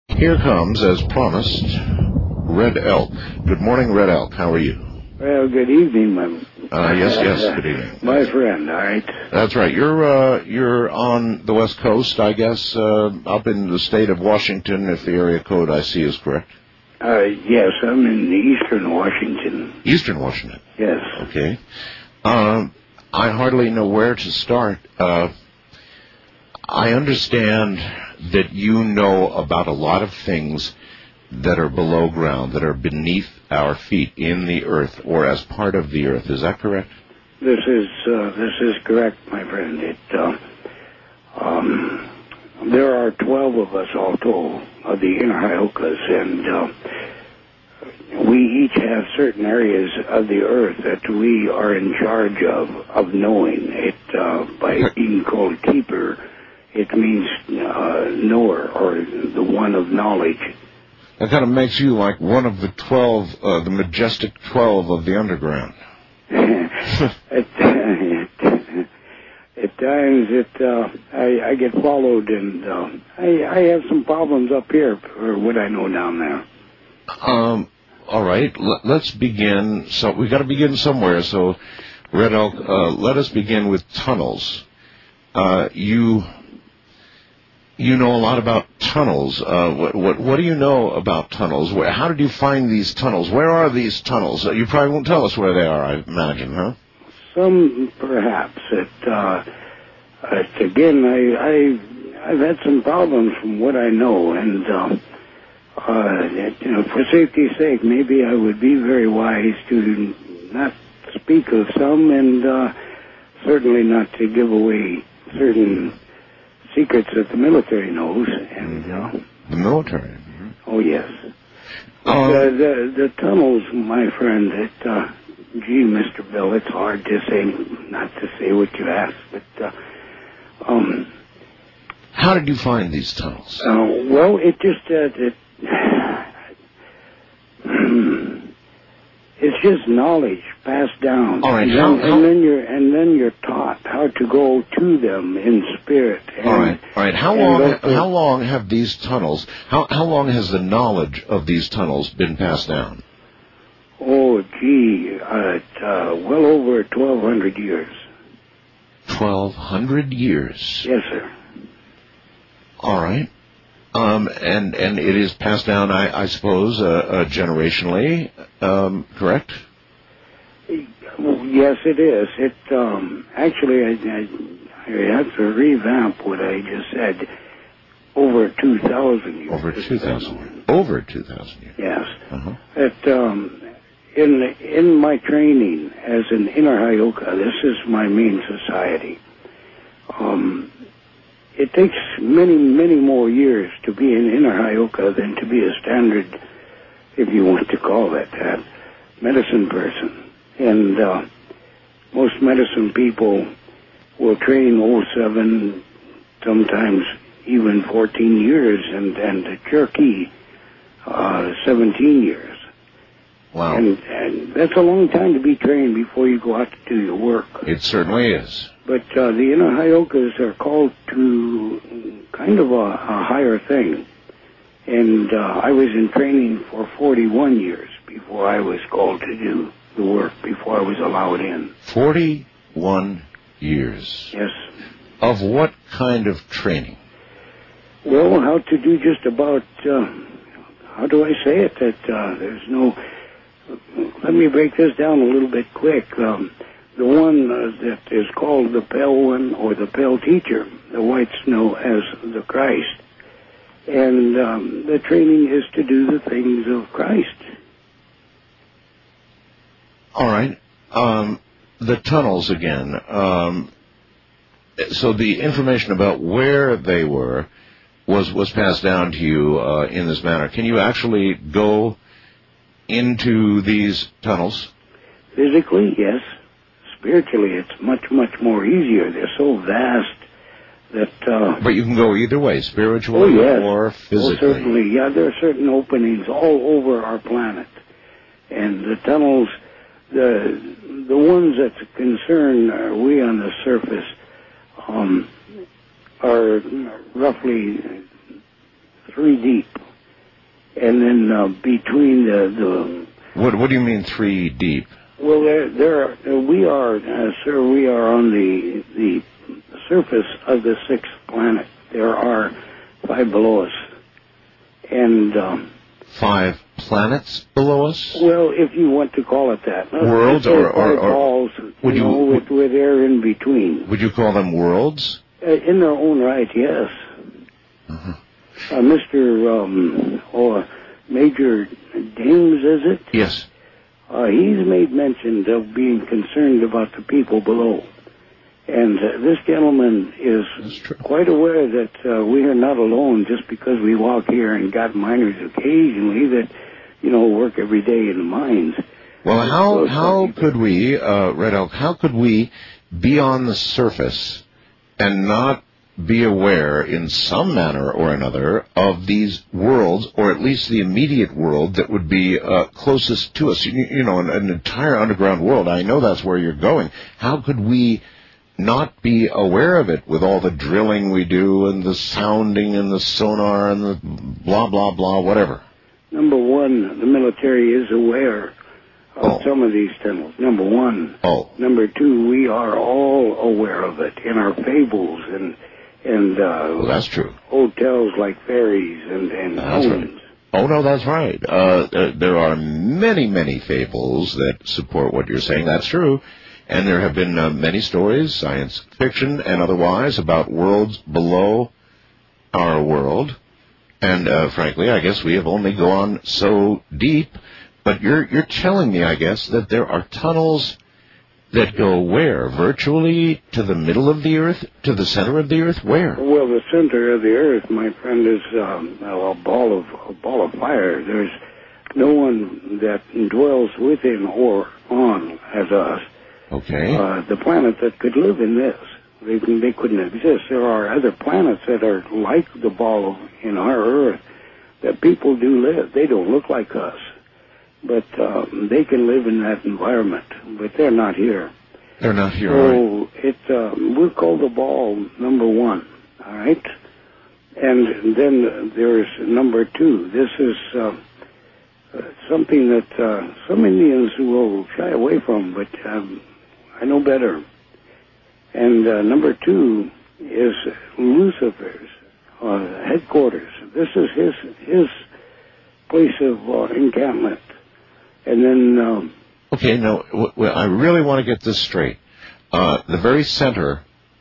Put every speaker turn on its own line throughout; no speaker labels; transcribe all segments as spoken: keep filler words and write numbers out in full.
Here comes, as promised, Red Elk. Good morning, Red Elk. How are you?
Well, good evening, my
uh, yes, yes, good evening.
My friend. All right.
That's right. You're uh, you're on the West Coast, I guess, uh, up in the state of Washington, if the area code I see is correct.
Uh, yes, I'm in eastern Washington.
Eastern Washington.
Yes.
Okay. Um, I hardly know where to start. Uh, I understand that you know about a lot of things that are below ground, that are beneath our feet in the earth or as part of the earth. Is that correct?
This is uh, this is correct, my friend. It uh, um, there are twelve of us all told of the inner Hyokas, and uh, we each have certain areas of the earth that we are in charge of of knowing. It uh, by being called keeper, it means uh, knower or the one of knowledge.
That kind of makes you like one of the twelve, uh, the majestic twelve of the underground.
at, at times, it uh, I, I get followed, and uh, I, I have some problems up here for what I know down there.
Um. All right. L- let's begin. So we got to begin somewhere. So, Red Elk, uh, let us begin with tunnels. Uh, you. You know a lot about tunnels. Uh, what, what what do you know about tunnels? Where, how did you find these tunnels? Where are these tunnels? Uh, you probably won't tell us where they are, I imagine, huh?
Some, perhaps. It, uh, it, again, I, I, I've had some problems from what I know, and uh, uh, it, you know, for safety's sake, maybe I would be very wise to not speak of some, and uh, certainly not to give away certain secrets that the military knows, and uh,
the military. Mm-hmm.
Oh yes,
Um,
the, the the tunnels, my friend. It, uh, gee, Mister Bill, it's hard to say, not to say what you asked, but uh, um,
how did you find these tunnels?
Uh, well, it just uh, it. It's just knowledge passed down.
All right,
and,
how,
then,
how,
and then you're and then you're taught how to go to them in spirit. And,
all right, all right. How long? Also, how long have these tunnels? How how long has the knowledge of these tunnels been passed down?
Oh, gee, uh, uh, well over twelve hundred years.
Twelve hundred years.
Yes, sir.
All right. Um, and, and it is passed down, I, I suppose, uh, uh, generationally, um, correct?
Yes, it is. It um, actually, I, I, I have to revamp what I just said. Over two thousand years.
Over two thousand. Over two thousand years.
Yes.
Uh-huh.
It, um, in in my training as an inner Hyoka, this is my main society. Um. It takes many, many more years to be an inner Hyoka than to be a standard, if you want to call it that, medicine person. And uh, most medicine people will train oh seven, sometimes even fourteen years, and, and the Cherokee, uh, seventeen years.
Wow.
And, and that's a long time to be trained before you go out to do your work.
It certainly is.
But uh, the inner Hyokas are called to kind of a, a higher thing. And uh, I was in training for forty-one years before I was called to do the work, before I was allowed in.
forty-one years.
Yes.
Of what kind of training?
Well, how to do just about, uh, how do I say it, that uh, there's no, let me break this down a little bit quick. Um, The one uh, that is called the Pale One or the Pale Teacher, the whites know as the Christ. And um, the training is to do the things of Christ.
All right. Um, the tunnels again. Um, so the information about where they were was, was passed down to you uh, in this manner. Can you actually go into these tunnels?
Physically, yes. Spiritually, it's much, much more easier. They're so vast that... Uh,
but you can go either way, spiritually
oh, yes.
or physically.
Oh, certainly. Yeah, there are certain openings all over our planet. And the tunnels, the the ones that concern uh, we on the surface, um, are roughly three deep. and then uh, between the, the
what what do you mean three deep?
Well, there there are, we are, uh, sir. We are on the the surface of the sixth planet. There are five below us, and um,
five planets below us.
Well, if you want to call it that,
worlds or, or, or
balls,
would
you,
you
know, with, with air in between.
Would you call them worlds?
Uh, in their own right, yes.
Uh-huh.
Uh, Mister Um, or Major Dames, is it?
Yes.
Uh, he's made mention of being concerned about the people below. And uh, this gentleman is quite aware that uh, we are not alone just because we walk here and got miners occasionally that, you know, work every day in the mines.
Well, how how could we, uh, Red Elk, how could we be on the surface and not be aware in some manner or another of these worlds, or at least the immediate world that would be uh, closest to us? You, you know, an, an entire underground world. I know that's where you're going. How could we not be aware of it with all the drilling we do and the sounding and the sonar and the blah, blah, blah, whatever?
Number one, the military is aware of
oh.
some of these tunnels. Number one.
Oh.
Number two, we are all aware of it in our fables and and uh,
well, that's true.
Hotels like ferries and, and
that's
homes.
Right. Oh, no, that's right. Uh, uh, there are many, many fables that support what you're saying. That's true. And there have been uh, many stories, science fiction and otherwise, about worlds below our world. And uh, frankly, I guess we have only gone so deep. But you're you're telling me, I guess, that there are tunnels that go where? Virtually to the middle of the Earth? To the center of the Earth? Where?
Well, the center of the Earth, my friend, is um, a ball of a ball of fire. There's no one that dwells within or on as us.
Okay.
Uh, the planet that could live in this. They, they couldn't exist. There are other planets that are like the ball of, in our Earth that people do live. They don't look like us, but um, they can live in that environment. But they're not here.
They're not here.
So
right.
it uh, we'll call the ball number one. All right, and then there's number two. This is uh, uh, something that uh, some Indians will shy away from, but um, I know better. And uh, number two is Lucifer's uh, headquarters. This is his his place of uh, encampment. And then... Um,
okay, now, w- w- I really want to get this straight. Uh, the very center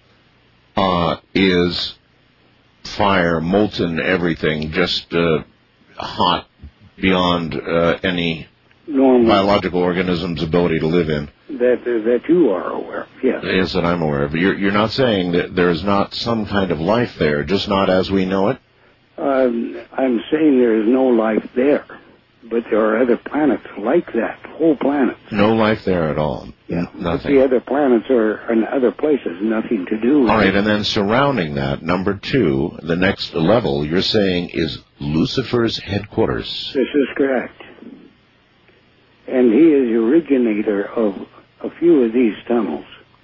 uh, is fire, molten everything, just uh, hot beyond uh, any
normal
biological organism's ability to live in.
That that you are aware of, yes.
Yes, that I'm aware of. You're, you're not saying that there's not some kind of life there, just not as we know it?
Um, I'm saying there is no life there, but there are other planets like that, whole planets.
No life there at all?
Yeah,
N- nothing.
But the other planets are in other places, nothing to do with
all right,
it.
and then surrounding that, number two, the next level, you're saying is Lucifer's headquarters.
This is correct. And he is the originator of a few of these tunnels.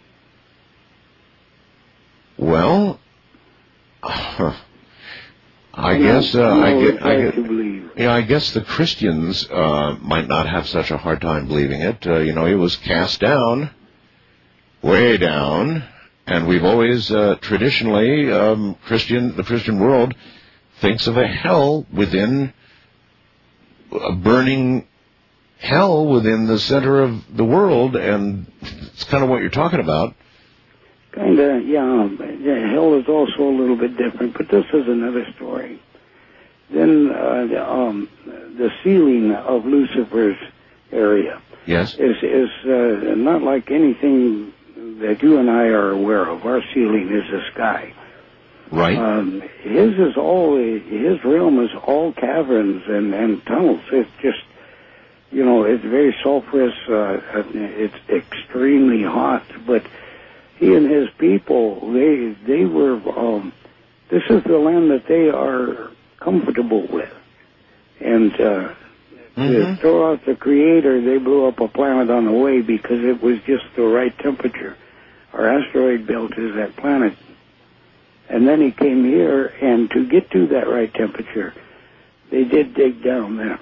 Well, uh, I
I'm
guess
not,
uh,
I'm
I
not
get, I get,
to believe.
yeah, I guess the Christians uh, might not have such a hard time believing it. Uh, you know, he was cast down, way down, and we've always uh, traditionally um, Christian, the Christian world thinks of a hell within a burning hell within the center of the world, and it's kind of what you're talking about.
Kind of, yeah. Hell is also a little bit different, but this is another story. Then uh, the, um, the ceiling of Lucifer's area
Yes.
is is uh, not like anything that you and I are aware of. Our ceiling is the sky.
Right.
Um, his is all his realm is all caverns and, and tunnels. It's just, you know, it's very sulfurous. Uh, it's extremely hot, but he and his people, they they were. Um, this is the land that they are comfortable with, and uh,
mm-hmm.
to throw out the Creator, they blew up a planet on the way because it was just the right temperature. Our asteroid belt is that planet, and then he came here, and to get to that right temperature, they did dig down there.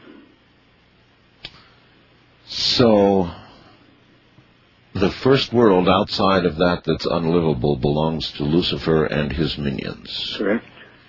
So, the first world outside of that that's unlivable belongs to Lucifer and his minions.
Correct.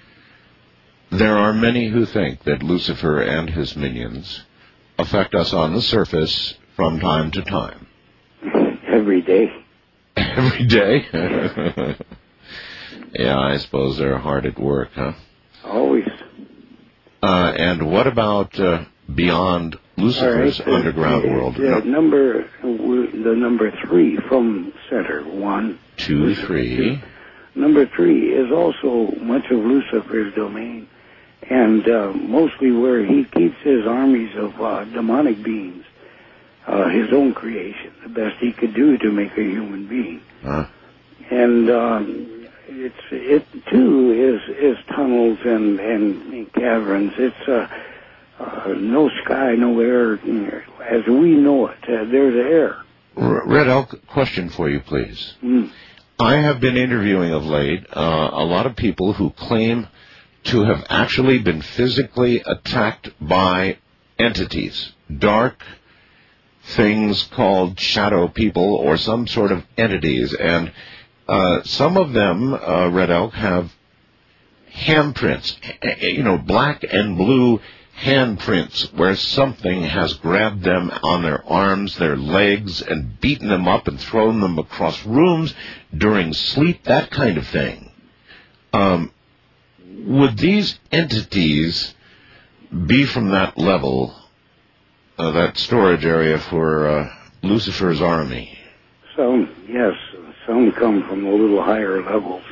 There are many who think that Lucifer and his minions affect us on the surface from time to time.
Every day.
Every day? Yeah, I suppose they're hard at work, huh?
Always.
Uh, and what about uh, beyond Lucifer's
right, the,
underground
the,
world?
The
no.
number, the number three from center, one,
two, three.
Two. Number three is also much of Lucifer's domain, and uh, mostly where he keeps his armies of uh, demonic beings, uh, his own creation, the best he could do to make a human being.
Huh?
And um, it's it too is is tunnels and and caverns. It's uh, uh, no sky, no air as we know it. Uh, there's air.
Red Elk, question for you, please.
Mm.
I have been interviewing of late uh, a lot of people who claim to have actually been physically attacked by entities, dark things called shadow people or some sort of entities. And uh, some of them, uh, Red Elk, have handprints, you know, black and blue handprints where something has grabbed them on their arms, their legs, and beaten them up and thrown them across rooms during sleep, that kind of thing. Um, would these entities be from that level, uh, that storage area for uh, Lucifer's army?
Some, yes. Some come from a little higher levels.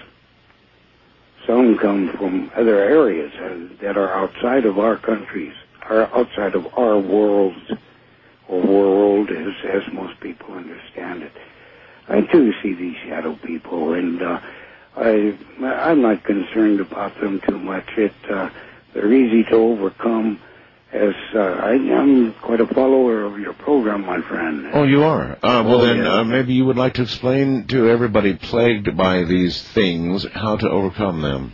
Some come from other areas that are outside of our countries, are outside of our worlds, or world, as, as most people understand it. I too see these shadow people, and uh, I, I'm not concerned about them too much. It, uh, they're easy to overcome. As uh, I, I'm quite a follower of your program, my friend.
Oh, you are? Uh, well,
oh,
then
yeah.
uh, maybe you would like to explain to everybody plagued by these things how to overcome them.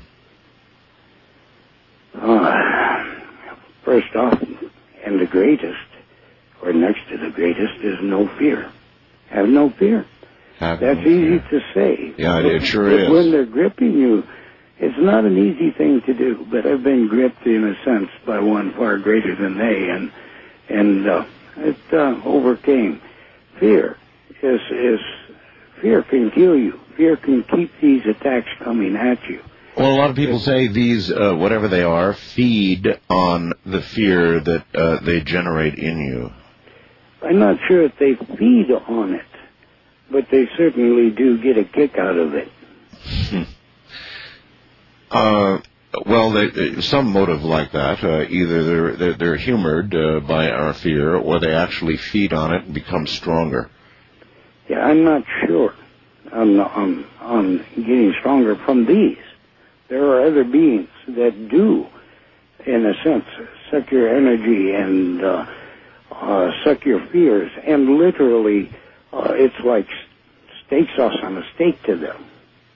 Uh, first off, and the greatest, or next to the greatest, is no fear. Have no fear.
Have
That's
no
easy
fear.
to say.
Yeah, it, it sure
but
is.
When they're gripping you, it's not an easy thing to do, but I've been gripped in a sense by one far greater than they, and and uh, it uh, overcame. Fear is is fear can kill you. Fear can keep these attacks coming at you.
Well, a lot of people say these, uh, whatever they are, feed on the fear that uh, they generate in you.
I'm not sure if they feed on it, but they certainly do get a kick out of it.
Uh, well, they, some motive like that. Uh, either they're, they're, they're humored uh, by our fear, or they actually feed on it and become stronger.
Yeah, I'm not sure on, on, on getting stronger from these. There are other beings that do, in a sense, suck your energy and uh, uh, suck your fears, and literally uh, it's like steak sauce on a steak to them.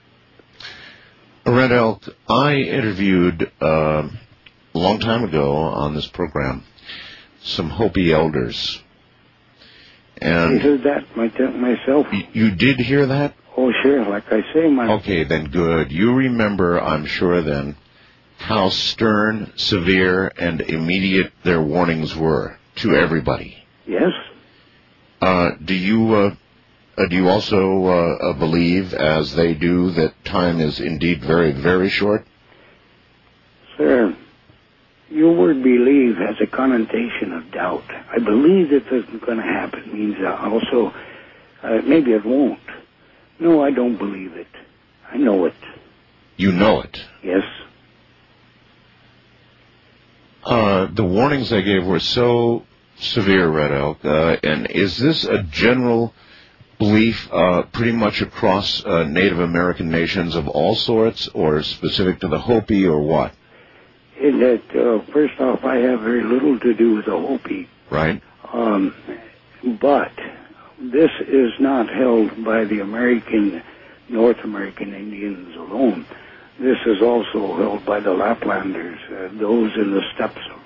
Red Elk, I interviewed uh, a long time ago on this program some Hopi elders. And
I heard that myself.
Y- you did hear that?
Oh, sure. Like I say, my...
Okay, then good. You remember, I'm sure then, how stern, severe, and immediate their warnings were to everybody.
Yes.
Uh, do you... Uh, Uh, do you also uh, uh, believe, as they do, that time is indeed very, very short?
Sir, your word believe has a connotation of doubt. I believe that this is going to happen means also uh, maybe it won't. No, I don't believe it. I know it.
You know it?
Yes.
Uh, the warnings they gave were so severe, Red Elk, uh, and is this a general belief uh, pretty much across uh, Native American nations of all sorts, or specific to the Hopi, or what?
In that, uh, first off, I have very little to do with the Hopi.
Right.
Um, but this is not held by the American, North American Indians alone. This is also held by the Laplanders, uh, those in the steppes of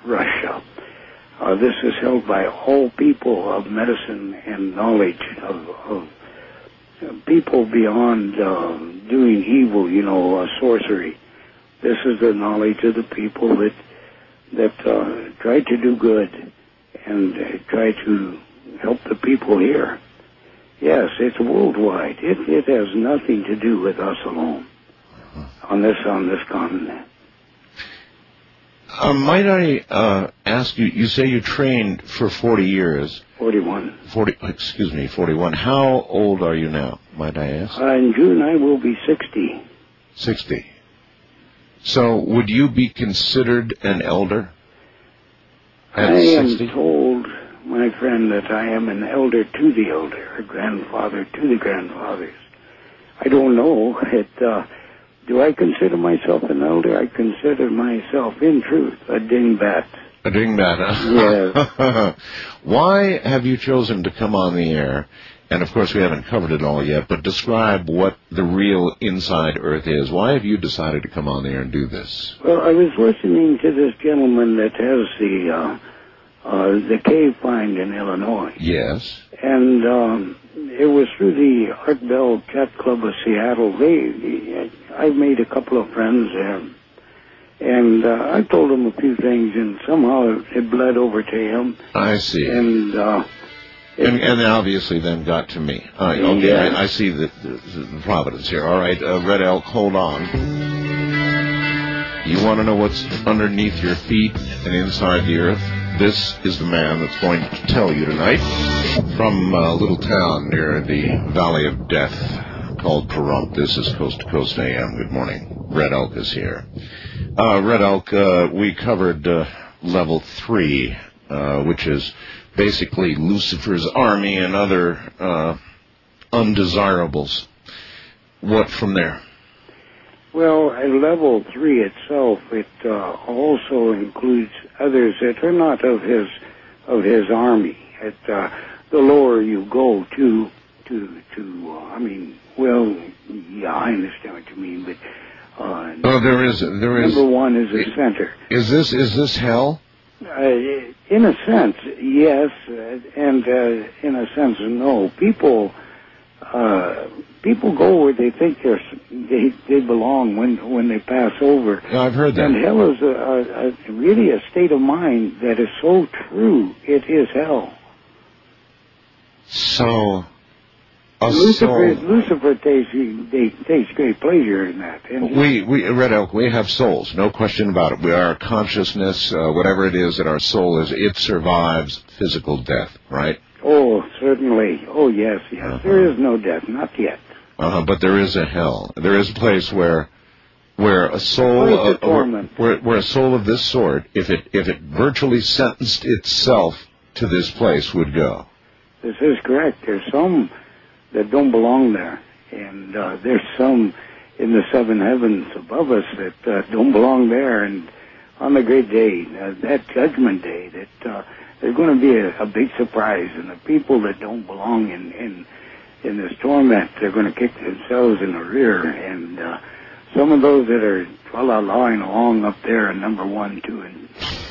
Russia. Uh, this is held by all people of medicine and knowledge, of, of uh, people beyond uh, doing evil, you know, uh, sorcery. This is the knowledge of the people that that uh, try to do good and uh, try to help the people here. Yes, it's worldwide. It, it has nothing to do with us alone on this on this continent.
Uh, might I uh, ask you? You say you trained for forty years.
Forty-one.
Forty. Excuse me, forty-one. How old are you now? Might I ask?
Uh, in June, I will be sixty.
Sixty. So, would you be considered an elder at
I
sixty?
am told, my friend, that I am an elder to the elder, a grandfather to the grandfathers. I don't know. It, uh, do I consider myself an elder? I consider myself, in truth, a dingbat.
A dingbat, huh?
Yes.
Why have you chosen to come on the air? And, of course, we haven't covered it all yet, but describe what the real inside Earth is. Why have you decided to come on the air and do this?
Well, I was listening to this gentleman that has the uh, uh, the cave find in Illinois.
Yes.
And um, it was through the Art Bell Cat Club of Seattle. They, I made a couple of friends there. And uh, I told him a few things, and somehow it, it bled over to him.
I see.
And... Uh,
And, and obviously then got to me. Uh, okay,
yeah.
I, I see the, the, the providence here. All right, uh, Red Elk, hold on. You want to know what's underneath your feet and inside the earth? This is the man that's going to tell you tonight from a little town near the Valley of Death called Pahrump. This is Coast to Coast A M. Good morning. Red Elk is here. Uh, Red Elk, uh, we covered uh, level three, uh, which is basically Lucifer's army and other uh, undesirables. What from there?
Well, at level three itself, it uh, also includes others that are not of his of his army. At uh, the lower you go to, to to uh, I mean, well, yeah, I understand what you mean, but uh,
oh, there is there is
number one is the center.
Is this is this hell?
Uh, in a sense, yes, uh, and uh, in a sense, no. People, uh, people go where they think they're, they they belong when when they pass over.
Yeah, I've heard that.
And hell is a, a, a really a state of mind that is so true. It is hell.
So, a
Lucifer,
soul.
Lucifer takes they takes great pleasure in that. And
We, we, Red Elk, we have souls, no question about it. We are consciousness, uh, whatever it is that our soul is, it survives physical death, right?
oh, certainly. Oh, yes, yes.
Uh-huh.
There is no death, not yet.
Uh-huh, but there is a hell. There is a place where, where a soul,
Place of
uh, where,
torment.
where, where a soul of this sort, if it, if it virtually sentenced itself to this place, would go.
This is correct. There's some that don't belong there, and uh, there's some in the seven heavens above us that uh, don't belong there. And on the great day, uh, that judgment day, that uh, there's going to be a, a big surprise, and the people that don't belong in in, in this torment, they're going to kick themselves in the rear. And uh, some of those that are la-la-lawing along up there in number one, two, and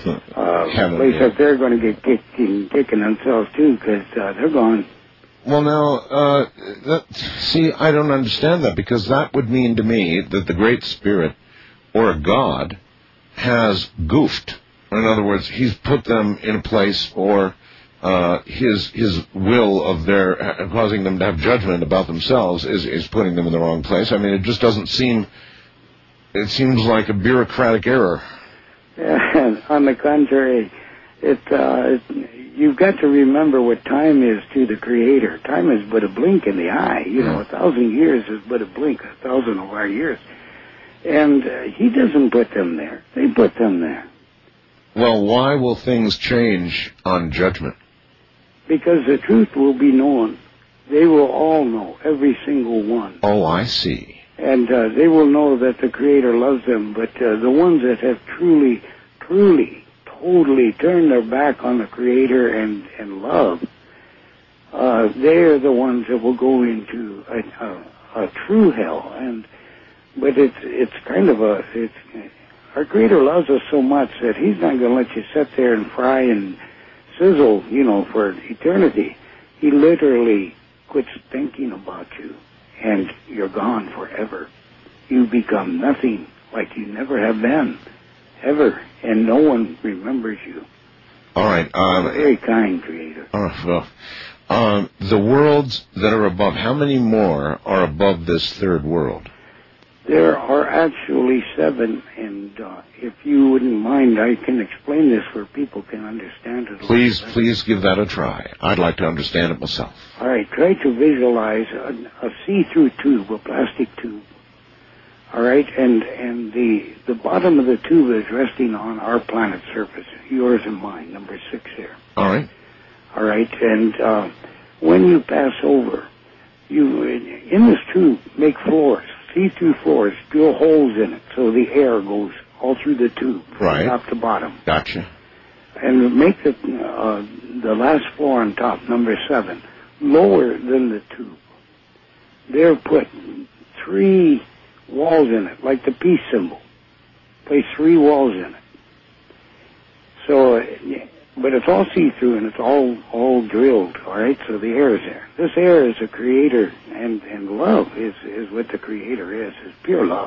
uh, place up there are going to get kicked, kicking themselves too, because uh, they're gone.
Well, now, uh, that, see, I don't understand that, because that would mean to me that the Great Spirit, or God, has goofed. In other words, he's put them in a place, or uh, his his will of their uh, causing them to have judgment about themselves is, is putting them in the wrong place. I mean, it just doesn't seem, it seems like a bureaucratic error.
Yeah, on the contrary, it, uh, it you've got to remember what time is to the Creator. Time is but a blink in the eye. You know, a thousand years is but a blink, a thousand of our years. And uh, he doesn't put them there. They put them there.
Well, why will things change on judgment?
Because the truth will be known. They will all know, every single one.
Oh, I see.
And uh, they will know that the Creator loves them. But uh, the ones that have truly, truly, totally turn their back on the Creator and, and love, uh, they are the ones that will go into a, a, a true hell. And but it's it's kind of a it's Our Creator loves us so much that He's not going to let you sit there and fry and sizzle, you know, for eternity. He literally quits thinking about you, and you're gone forever. You become nothing, like you never have been, ever, and no one remembers you.
All right. Um,
very kind Creator.
Uh, well, um, the worlds that are above, how many more are above this third world?
There are actually seven, and uh, if you wouldn't mind, I can explain this where people can understand it.
Please, please give that a try. I'd like to understand it myself.
All right, try to visualize a, a see-through tube, a plastic tube. All right, and and the the bottom of the tube is resting on our planet's surface, yours and mine, number six here.
All right.
All right, and uh, when you pass over, you in this tube make floors. See-through floors, drill holes in it so the air goes all through the tube,
right,
top to bottom.
Gotcha.
And make the uh, the last floor on top, number seven, lower than the tube. There, put three walls in it, like the peace symbol. Place three walls in it. So, but it's all see-through and it's all all drilled, all right? So the air is there. This air is a Creator, and, and love is, is what the Creator is, is pure love.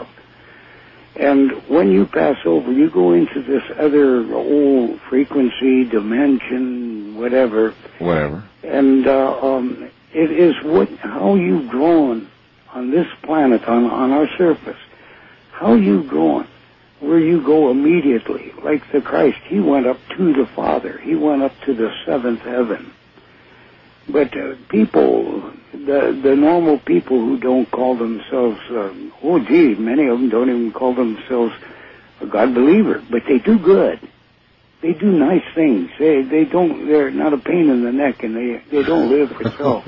And when you pass over, you go into this other old frequency, dimension, whatever.
Whatever.
And uh, um, it is what how you've grown on this planet, on, on our surface. How you've grown. Where you go immediately, like the Christ, He went up to the Father. He went up to the seventh heaven. But uh, people, the the normal people who don't call themselves, uh, oh gee, many of them don't even call themselves a God believer, but they do good. They do nice things. They they don't. They're not a pain in the neck, and they they don't live for self.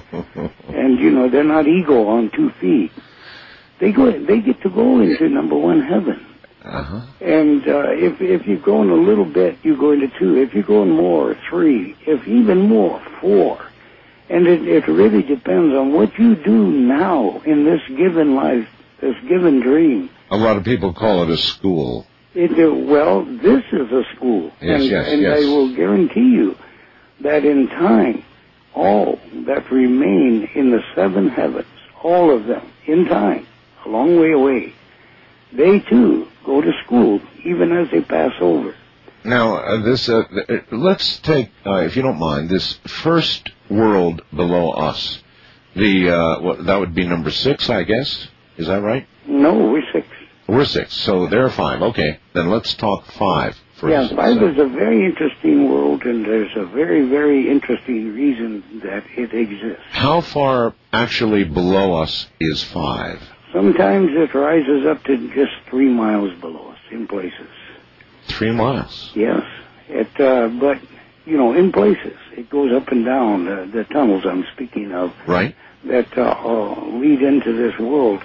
And you know they're not ego on two feet. They go. They get to go into number one heaven.
Uh-huh.
And uh, if if you go in a little bit, you go into two. If you go in more, three. If even more, four. And it, it really depends on what you do now in this given life, this given dream.
A lot of people call it a school.
It, uh, well, this is a school.
Yes,
and
yes,
and
yes.
I will guarantee you that in time, all that remain in the seven heavens, all of them, in time, a long way away, they too go to school, even as they pass over.
Now, uh, this, uh, let's take, uh, if you don't mind, this first world below us. The uh, what, that would be number six, I guess. Is that right?
No, we're six.
We're six, so there are five. Okay, then let's talk five first.
Yeah, five is a very interesting world, and there's a very, very interesting reason that it exists.
How far actually below us is five?
Sometimes it rises up to just three miles below us in places.
Three miles?
Yes. It, uh, but, you know, in places. It goes up and down, uh, the tunnels I'm speaking of.
Right.
That uh, uh, lead into this world.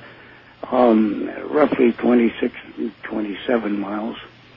Um, roughly twenty-six, twenty-seven miles.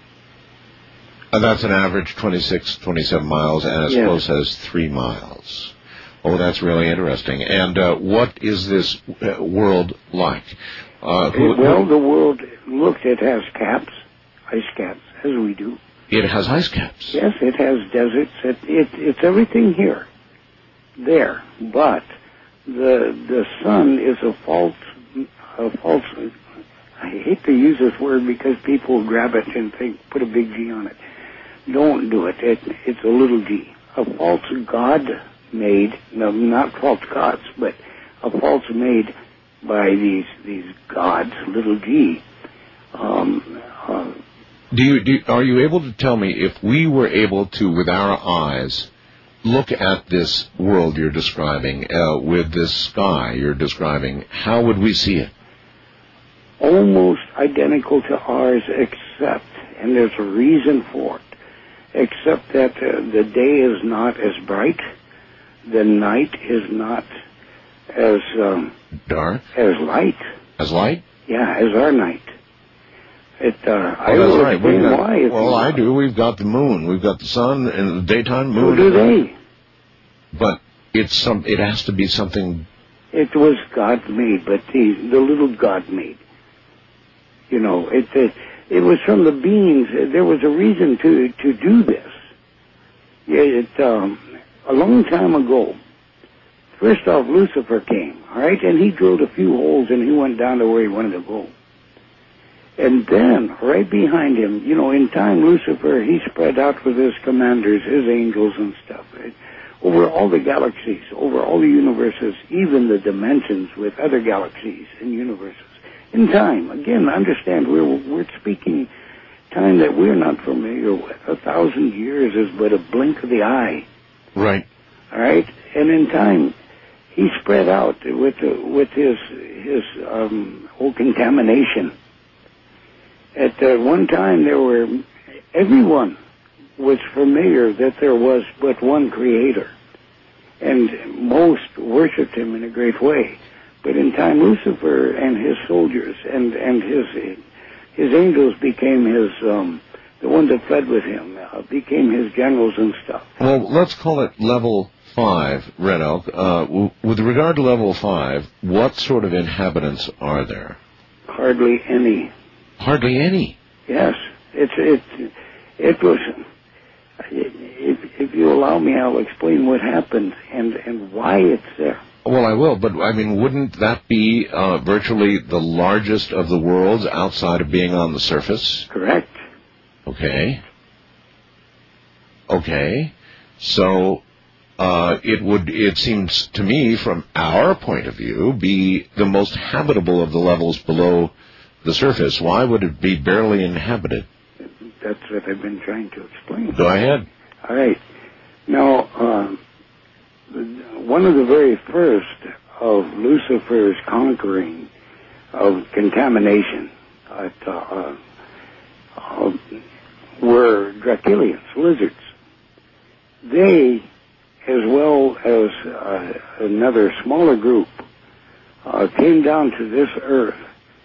Uh, that's an average twenty-six, twenty-seven miles, and as
yes.
close as three miles. Oh, that's really interesting. And uh, what is this uh, world like? Uh, who,
well, the world, look, it has caps, ice caps, as we do.
It has ice caps.
Yes, it has deserts. It, it, it's everything here, there. But the the sun is a false, a false. I hate to use this word because people grab it and think, put a big G on it. Don't do it. it it's a little g. A false god made, no, not false gods, but a false made by these these gods, little g. Um, uh,
do you do? Are you able to tell me if we were able to, with our eyes, look at this world you're describing, uh, with this sky you're describing, how would we see it?
Almost identical to ours, except, and there's a reason for it, except that uh, the day is not as bright, the night is not as um,
dark,
as light,
as light.
Yeah, as our night. It. Uh,
oh,
I
that's
will
right.
explain
got,
why.
Well, I do. We've got the moon. We've got the sun and the daytime moon.
So do they.
But it's some. It has to be something.
It was God made, but the the little God made. You know, it, it it was from the beings. There was a reason to, to do this. It, um, a long time ago, first off, Lucifer came, all right, and he drilled a few holes and he went down to where he wanted to go. And then, right behind him, you know, in time, Lucifer, he spread out with his commanders, his angels and stuff, right, over all the galaxies, over all the universes, even the dimensions with other galaxies and universes. In time, again, understand, we're, we're speaking time that we're not familiar with. A thousand years is but a blink of the eye.
Right.
All right? And in time, he spread out with uh, with his his um, whole contamination. At uh, one time, there were everyone was familiar that there was but one Creator, and most worshipped him in a great way. But in time, Lucifer and his soldiers and and his his angels became his um, the ones that fled with him uh, became his generals and stuff.
Well, let's call it level five, Red Elk. Uh, w- with regard to level five, what sort of inhabitants are there?
Hardly any.
Hardly any.
Yes, it's it it was. If, if you allow me, I'll explain what happened and and why it's there.
Well, I will, but I mean, wouldn't that be uh, virtually the largest of the worlds outside of being on the surface?
Correct.
Okay. Okay. So uh, it would, it seems to me, from our point of view, be the most habitable of the levels below the surface. Why would it be barely inhabited?
That's what I've been trying to explain.
Go ahead.
All right. Now, um, one of the very first of Lucifer's conquering of contamination at, uh, uh, uh, were Dracolians, lizards. They, as well as uh, another smaller group, uh, came down to this earth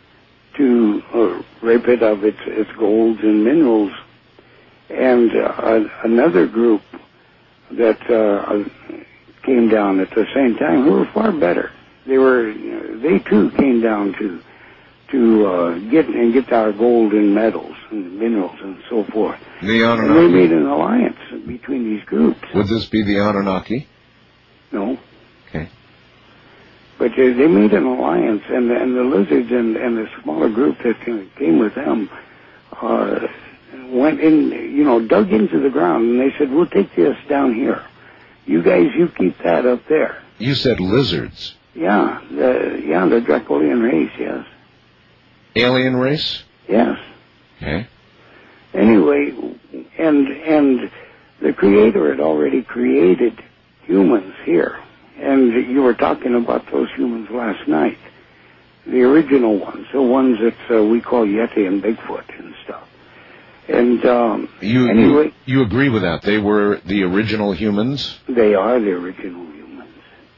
to uh, rape it of its, its golds and minerals, and uh, another group that uh, came down at the same time who were far better. They were, they too came down to to uh, get and get our gold and metals and minerals and so forth.
The Anunnaki.
And they made an alliance between these groups.
Would this be the Anunnaki?
No.
Okay.
But they, they made an alliance, and, and the lizards and, and the smaller group that came with them uh, went in, you know, dug into the ground, and they said, we'll take this down here. You guys, you keep that up there.
You said lizards.
Yeah, the, yeah, the Dracolian race, yes.
Alien race?
Yes.
Okay.
Anyway, and and the Creator had already created humans here. And you were talking about those humans last night. The original ones, the ones that uh, we call Yeti and Bigfoot and stuff. And um,
you,
anyway...
You, you agree with that? They were the original humans?
They are the original humans.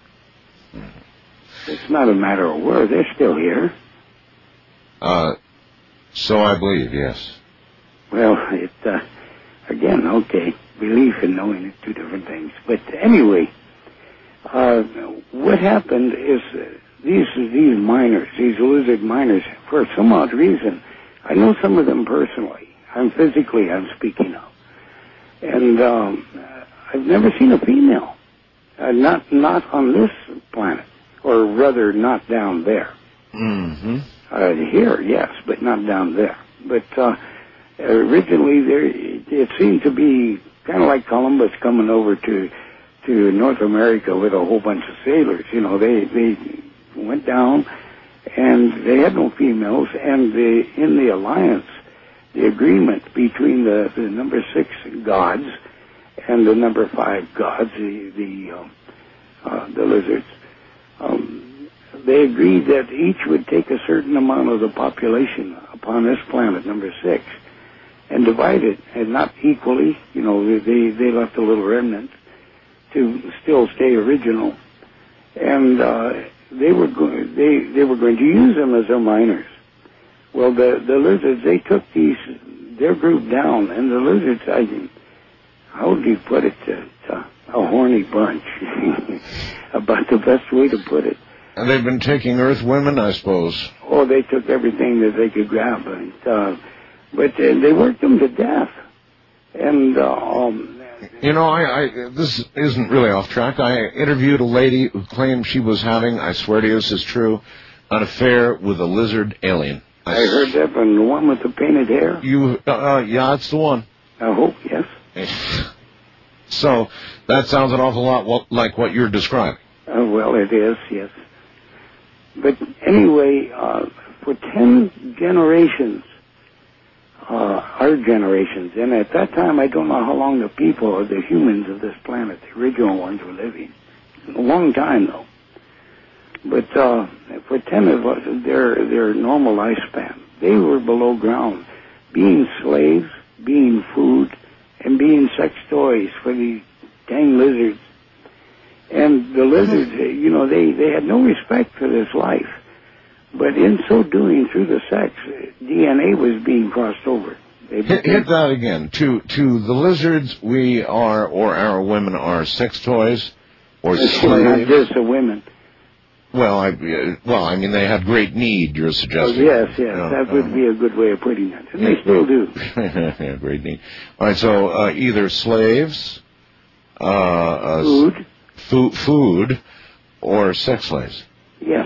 Mm-hmm. It's not a matter of where. They're still here.
Uh, so I believe, yes.
Well, it, uh, again, okay, belief and knowing are two different things. But anyway, uh, what happened is uh, these these miners, these lizard miners, for some odd reason, I know some of them personally. I'm physically, I'm speaking of. And um, I've never seen a female. Uh, not not on this planet, or rather not down there.
Mm-hmm.
Uh, here, yes, but not down there. But uh, originally, there it, it seemed to be kind of like Columbus coming over to to North America with a whole bunch of sailors. You know, they they went down, and they had no females. And the in the alliance, the agreement between the, the number six gods and the number five gods, the the uh, uh, the lizards. Um, They agreed that each would take a certain amount of the population upon this planet, number six, and divide it, and not equally. You know, they they left a little remnant to still stay original, and uh, they were going they they were going to use them as their miners. Well, the the lizards, they took these their group down, and the lizards, I how do you put it? Uh, a horny bunch, about the best way to put it.
And they've been taking Earth women, I suppose.
Oh, they took everything that they could grab. And, uh, but uh, they worked them to death. And uh, um,
you know, I, I this isn't really off track. I interviewed a lady who claimed she was having, I swear to you this is true, an affair with a lizard alien.
I, I heard that from the one with the painted hair.
You, uh, uh, yeah, it's the one.
I hope, yes.
So that sounds an awful lot what, like what you're describing.
Uh, well, it is, yes. But anyway, uh, for ten generations, uh, our generations, and at that time I don't know how long the people or the humans of this planet, the original ones, were living. A long time, though. But uh, for ten of us, their, their normal lifespan, they were below ground, being slaves, being food, and being sex toys for these dang lizards. And the lizards, you know, they, they had no respect for this life. But in so doing, through the sex, D N A was being crossed over. They
hit, hit that again. To to the lizards, we are, or our women are sex toys, or slaves.
Not just the women.
Well, I, uh, well, I mean, they had great need, you're suggesting.
Oh, yes, yes,
uh,
that would
uh,
be a good way of putting it. And they still do.
Yeah, great need. All right, so uh, either slaves, uh, uh,
food,
food, food, or sex slaves.
Yes.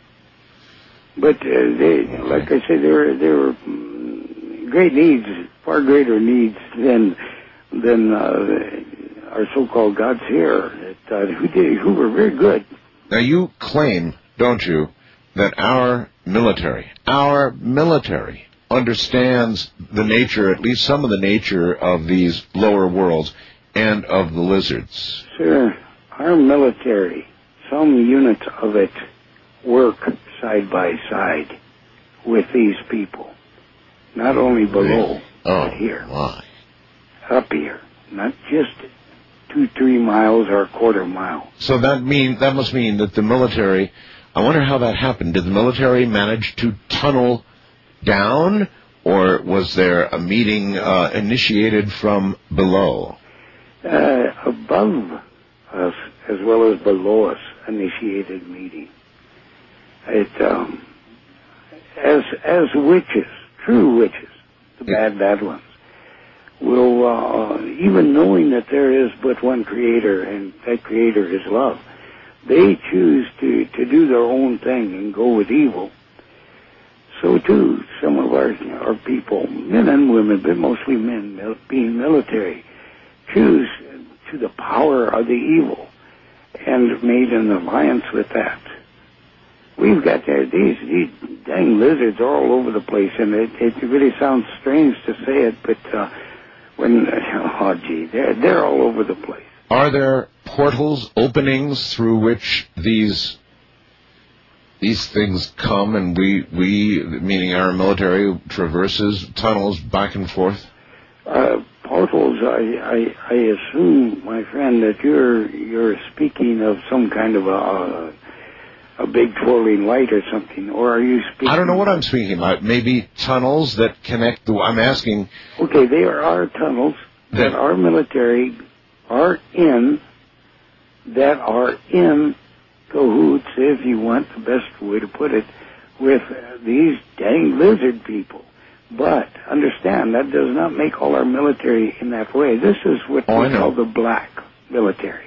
But uh, they, okay. like I said, there were, there were great needs, far greater needs than than uh, our so-called gods here, that, uh, who did, who were very good.
Now, you claim, don't you, that our military, our military understands the nature, at least some of the nature of these lower worlds and of the lizards.
Sir, our military, some units of it work side by side with these people. Not only below,
oh,
but here.
My.
Up here. Not just two, three miles or a quarter mile.
So that mean that must mean that the military, I wonder how that happened. Did the military manage to tunnel down, or was there a meeting uh, initiated from below?
Uh, above us, as well as below us, initiated meeting. It, um, as, as witches, true witches, the bad, bad ones, will, uh, even knowing that there is but one creator, and that creator is love, they choose to, to do their own thing and go with evil. So too, some of our, our people, men and women, but mostly men, being military, choose to the power of the evil and made an alliance with that. We've got there, these, these dang lizards are all over the place, and it, it really sounds strange to say it, but uh, when, oh gee, they're, they're all over the place.
Are there portals, openings through which these these things come, and we, we meaning our military, traverses tunnels back and forth?
Uh, portals, I, I, I assume, my friend, that you're you're speaking of some kind of a a big twirling light or something, or are you speaking?
I don't know what I'm speaking about. Maybe tunnels that connect. The, I'm asking.
Okay, there are tunnels that, that our military are in, that are in cahoots, if you want the best way to put it, with these dang lizard people. But understand, that does not make all our military in that way. This is what
oh,
we call the black military.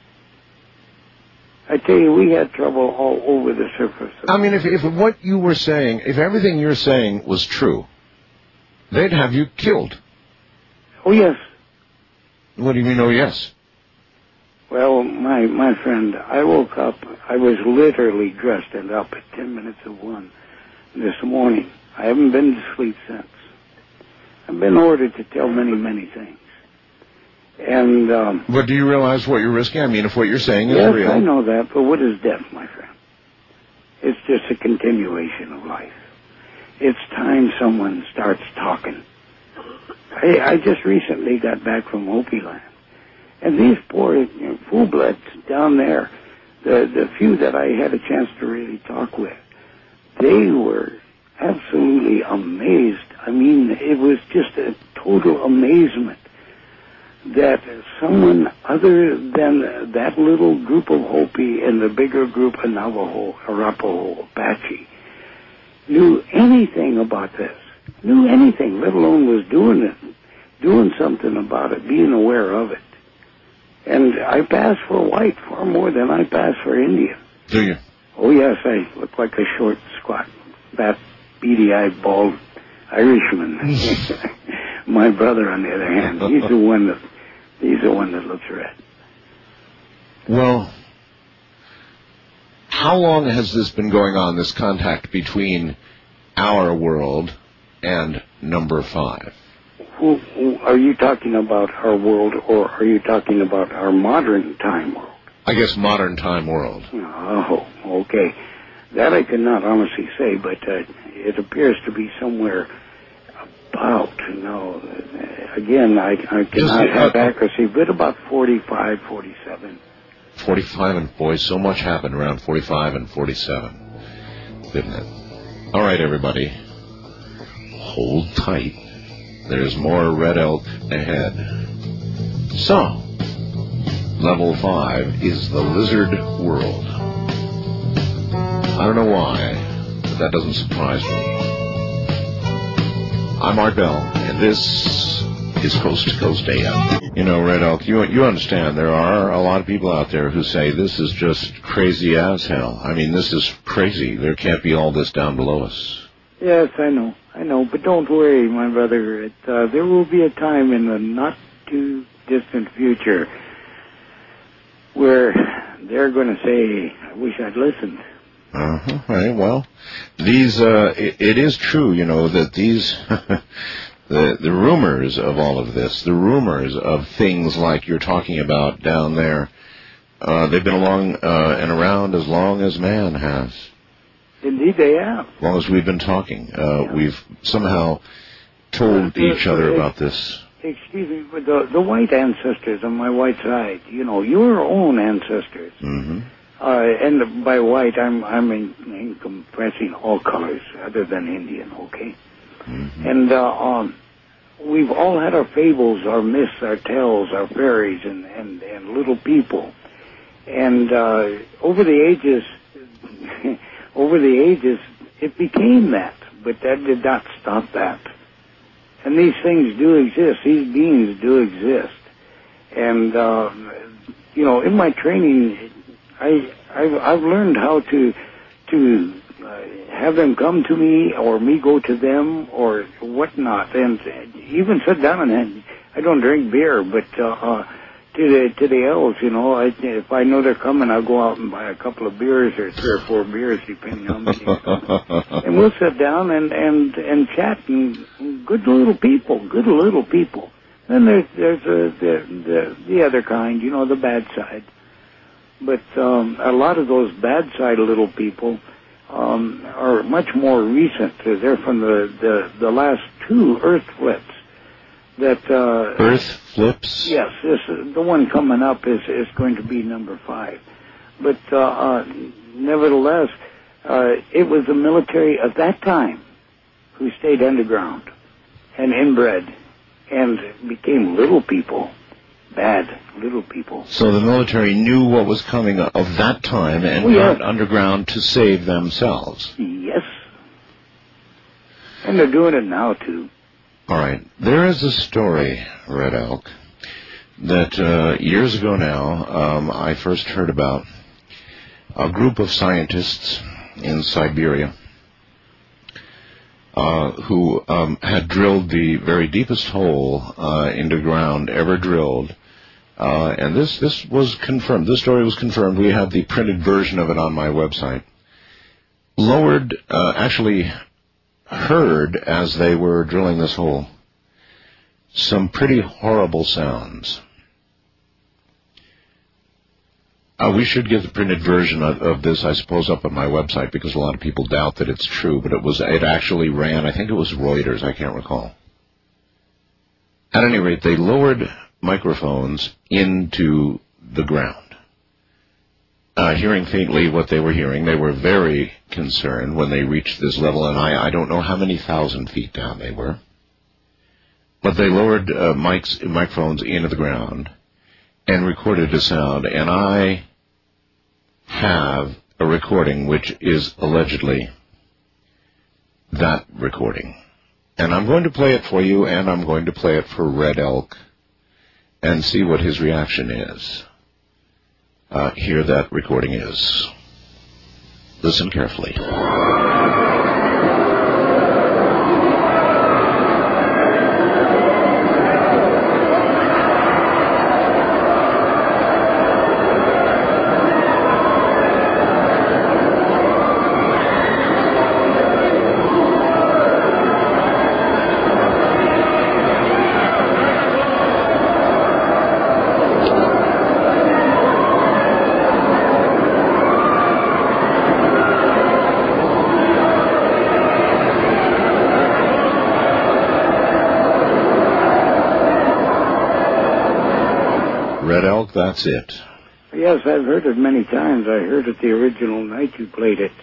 I tell you, we had trouble all over the surface.
I mean, if, if what you were saying, if everything you're saying was true, they'd have you killed.
Oh, yes.
What do you mean, oh, yes?
Well, my my friend, I woke up, I was literally dressed and up at ten minutes of one this morning. I haven't been to sleep since. I've been ordered to tell many, many things. And, um...
But do you realize what you're risking? I mean, if what you're saying is
yes,
real...
Yes, I know that, but what is death, my friend? It's just a continuation of life. It's time someone starts talking. I, I just recently got back from Hopi Land. And these poor you know, full-bloods down there, the, the few that I had a chance to really talk with, they were absolutely amazed. I mean, it was just a total amazement that someone other than that little group of Hopi and the bigger group of Navajo, Arapaho, Apache, knew anything about this. knew anything, let alone was doing it, doing something about it, being aware of it. And I passed for white far more than I passed for Indian.
Do you?
Oh, yes, I look like a short, squat, fat, beady-eyed, bald Irishman. My brother, on the other hand, he's the one that he's the one that looks red.
Well, how long has this been going on, this contact between our world and number five?
Who, who, are you talking about our world, or are you talking about our modern time world?
I guess modern time world.
Oh, okay. That I cannot honestly say, but uh, it appears to be somewhere about, you know, again, I, I cannot have uh, accuracy, but about forty-five, forty-seven.
forty-five, and boy, so much happened around forty-five and forty-seven, didn't it? All right, everybody, hold tight. There's more Red Elk ahead. So, level five is the lizard world. I don't know why, but that doesn't surprise me. I'm Art Bell, and this is Coast to Coast A M. You know, Red Elk, you you understand there are a lot of people out there who say this is just crazy as hell. I mean, this is crazy. There can't be all this down below us.
Yes, I know, I know, but don't worry, my brother. It, uh, there will be a time in the not-too-distant future where they're going to say, I wish I'd listened.
Uh-huh. Right. Well, these, uh, it, it is true, you know, that these, the, the rumors of all of this, the rumors of things like you're talking about down there, uh, they've been along, uh, and around as long as man has.
Indeed they have.
As long as we've been talking. Uh, yeah. We've somehow told uh, each other uh, about this.
Excuse me, but the, the white ancestors on my white side, you know, your own ancestors.
Mm-hmm.
Uh, and by white, I'm I'm in, encompassing all colors other than Indian, okay?
Mm-hmm.
And uh, um, we've all had our fables, our myths, our tales, our fairies, and, and, and little people. And uh, over the ages, over the ages, it became that, but that did not stop that. And these things do exist. These beings do exist. And, uh, you know, in my training, I, I've, I've learned how to to uh, have them come to me, or me go to them, or whatnot, and even sit down and I don't drink beer, but uh, uh, to the to the elves, you know, I, if I know they're coming, I'll go out and buy a couple of beers or three or four beers, depending on the and we'll sit down and and and chat, and good little people, good little people. Then there's there's uh, the the the other kind, you know, the bad side. But um, a lot of those bad side little people um, are much more recent. They're from the, the, the last two Earth flips. That uh,
Earth flips?
Yes, this the one coming up is, is going to be number five. But uh, uh, nevertheless, uh, it was the military of that time who stayed underground and inbred and became little people. Bad little people.
So the military knew what was coming of that time and
oh, yeah.
went underground to save themselves.
Yes. And they're doing it now, too.
All right. There is a story, Red Elk, that uh, years ago now um, I first heard about a group of scientists in Siberia uh, who um, had drilled the very deepest hole uh, into the ground ever drilled. Uh, and this, this was confirmed. This story was confirmed. We have the printed version of it on my website. Lowered, uh, actually heard as they were drilling this hole, some pretty horrible sounds. Uh, we should get the printed version of, of this, I suppose, up on my website, because a lot of people doubt that it's true, but it was, it actually ran, I think it was Reuters, I can't recall. At any rate, they lowered microphones into the ground. Uh, hearing faintly what they were hearing, they were very concerned when they reached this level, and I, I don't know how many thousand feet down they were. But they lowered uh, mics, microphones into the ground and recorded a sound, and I have a recording which is allegedly that recording. And I'm going to play it for you, and I'm going to play it for Red Elk and see what his reaction is. Uh, here that recording is. Listen carefully. Red Elk, that's it.
Yes, I've heard it many times. I heard it the original night you played it.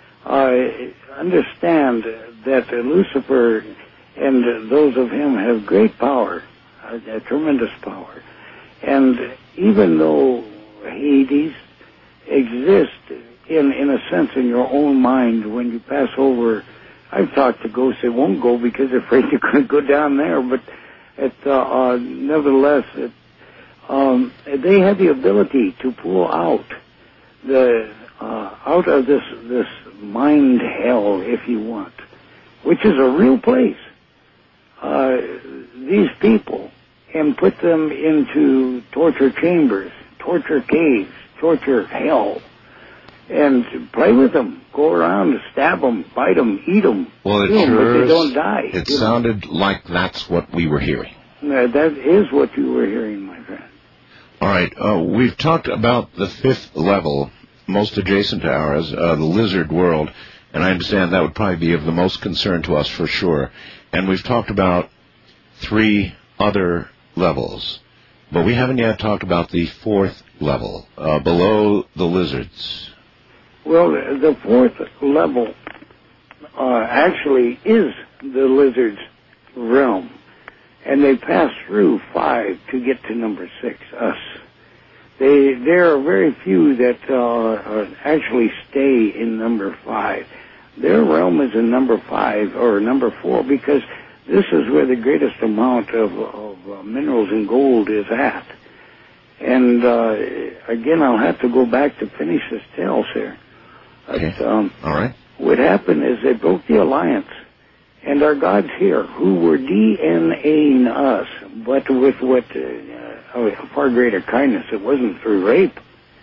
I understand that Lucifer and those of him have great power, a tremendous power. And even though Hades exists in, in a sense in your own mind when you pass over, I've talked to ghosts that won't go because they're afraid you're going to go down there, but it, uh, uh, nevertheless, it, Um, they have the ability to pull out the uh, out of this this mind hell, if you want, which is a real place. Uh, these people and put them into torture chambers, torture caves, torture hell, and play with them. Go around, stab them, bite them, eat them.
Well, it
them,
sure
but they don't die.
It sounded know? like that's what we were hearing.
Uh, that is what you were hearing, my friend.
All right, uh, we've talked about the fifth level, most adjacent to ours, uh, the lizard world, and I understand that would probably be of the most concern to us for sure. And we've talked about three other levels, but we haven't yet talked about the fourth level, uh, below the lizards.
Well, the fourth level uh, actually is the lizard's realm. And they pass through five to get to number six, us. They, there are very few that uh, actually stay in number five. Their realm is in number five or number four because this is where the greatest amount of, of uh, minerals and gold is at. And uh, again, I'll have to go back to finish this tale, sir.
Okay.
But, um,
all right.
What happened is they broke the alliance. And our gods here, who were DNAing us, but with what uh, a far greater kindness. It wasn't through rape.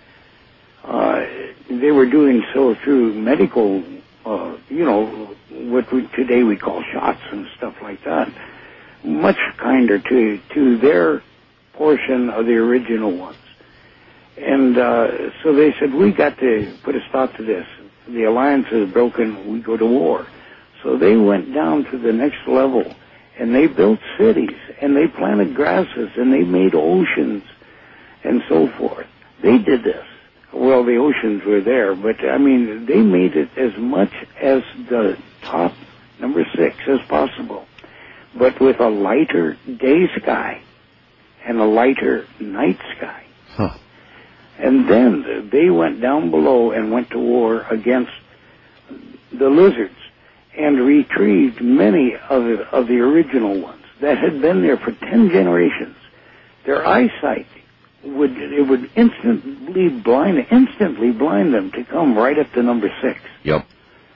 Uh, they were doing so through medical, uh, you know, what we, today we call shots and stuff like that. Much kinder to to their portion of the original ones. And uh, so they said, we got to put a stop to this. The alliance is broken. We go to war. So they went down to the next level, and they built cities, and they planted grasses, and they made oceans, and so forth. They did this. Well, the oceans were there, but, I mean, they made it as much as the top, number six, as possible, but with a lighter day sky and a lighter night sky.
Huh.
And then they went down below and went to war against the lizards, and retrieved many of the, of the original ones that had been there for ten generations. Their eyesight would it would instantly blind instantly blind them to come right up to number six.
Yep.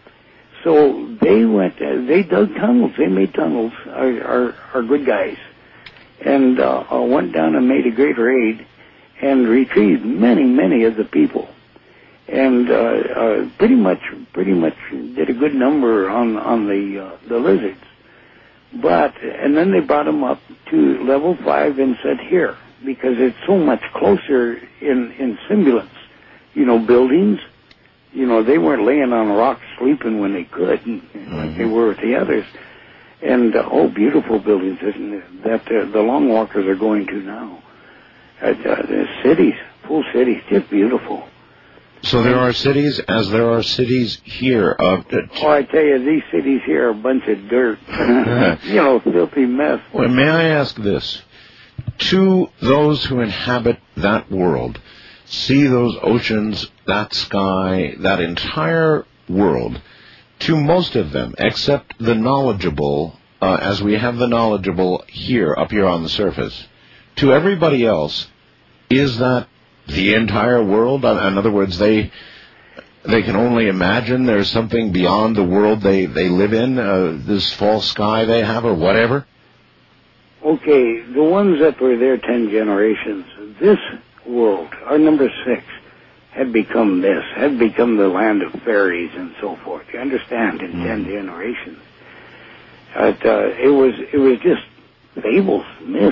So they went. Uh, they dug tunnels. They made tunnels. Our our, our good guys, and uh, uh, went down and made a great raid, and retrieved many many of the people. And uh, uh, pretty much, pretty much did a good number on on the uh, the lizards, but and then they brought them up to level five and said here because it's so much closer in in semblance, you know, buildings, you know, they weren't laying on rocks sleeping when they could, mm-hmm. like they were with the others, and uh, oh, beautiful buildings that uh, the long walkers are going to now, uh, the cities, full cities, just beautiful.
So there are cities, as there are cities here. Of uh,
oh, I tell you, these cities here are a bunch of dirt. You know, filthy mess.
Well, may I ask this? To those who inhabit that world, see those oceans, that sky, that entire world, to most of them, except the knowledgeable uh, as we have the knowledgeable here, up here on the surface, to everybody else, is that the entire world? In other words, they they can only imagine there's something beyond the world they, they live in, uh, this false sky they have, or whatever?
Okay, the ones that were there ten generations, this world, our number six, had become this, had become the land of fairies and so forth. You understand, in mm. ten generations. It, uh, it was it was just fables, myths.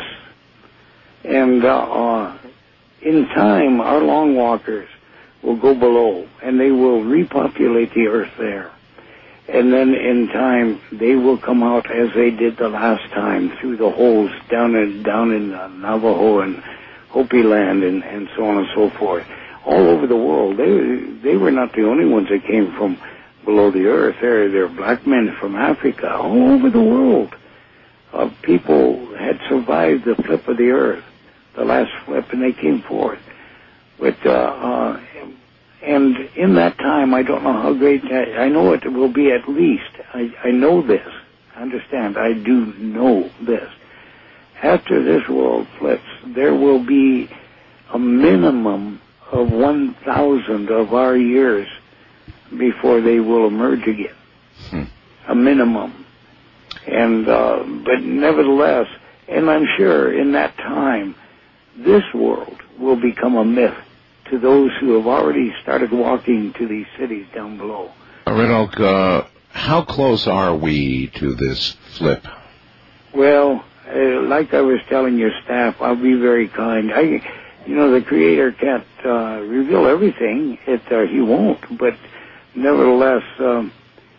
And uh, uh, in time, our long walkers will go below, and they will repopulate the earth there. And then in time, they will come out as they did the last time, through the holes down in, down in uh, Navajo and Hopi land and, and so on and so forth. All over the world. They they were not the only ones that came from below the earth. There, there are black men from Africa, all over the world. Uh, people had survived the flip of the earth, the last flip, and they came forth. But uh, uh, and in that time, I don't know how great. I, I know it will be at least. I, I know this. Understand? I do know this. After this world flips, there will be a minimum of one thousand of our years before they will emerge again. Hmm. A minimum. And, uh, but nevertheless, and I'm sure in that time, this world will become a myth to those who have already started walking to these cities down below.
Red Oak, uh, how close are we to this flip?
Well, uh, like I was telling your staff, I'll be very kind. I... You know, the Creator can't uh, reveal everything. It, uh, he won't. But nevertheless, um,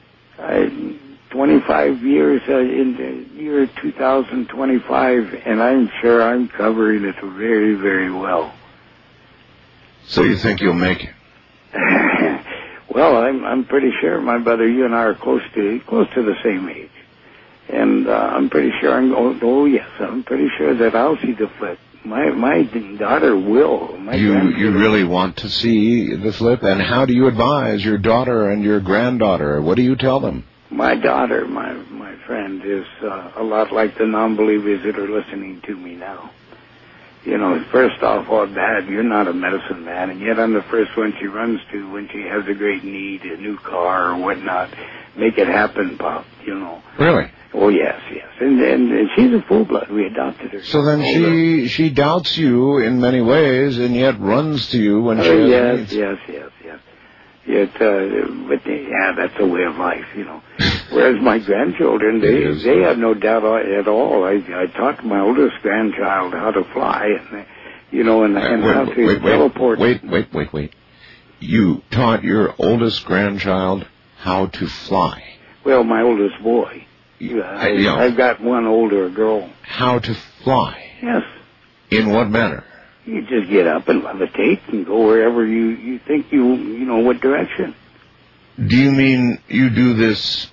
I, twenty-five years uh, in the year two thousand twenty-five, and I'm sure I'm covering it very, very well.
So you think you'll make it?
Well, I'm I'm pretty sure, my brother. You and I are close to close to the same age, and uh, I'm pretty sure I'm. Oh, oh yes, I'm pretty sure that I'll see the flip. My my daughter will. My
you you really want to see the flip? And how do you advise your daughter and your granddaughter? What do you tell them?
My daughter, my my friend, is uh, a lot like the non-believers that are listening to me now. You know, first off, oh, Dad, you're not a medicine man, and yet I'm the first one she runs to when she has a great need, a new car or whatnot. Make it happen, Pop, you know.
Really?
Oh, yes, yes. And, and, and she's a full-blood. We adopted her.
So then she she doubts you in many ways and yet runs to you when
uh,
she has
yes,
needs.
yes, yes, yes. Yet, uh, but, yeah, that's a way of life, you know. Whereas my grandchildren, they they have no doubt at all. I, I taught my oldest grandchild how to fly, and you know, and, and
wait,
how
wait,
to
wait,
teleport.
Wait, wait, wait, wait. You taught your oldest grandchild how to fly?
Well, my oldest boy. Yeah, I,
yeah.
I've got one older girl.
How to fly?
Yes.
In what manner?
You just get up and levitate and go wherever you, you think you, you know, what direction.
Do you mean you do this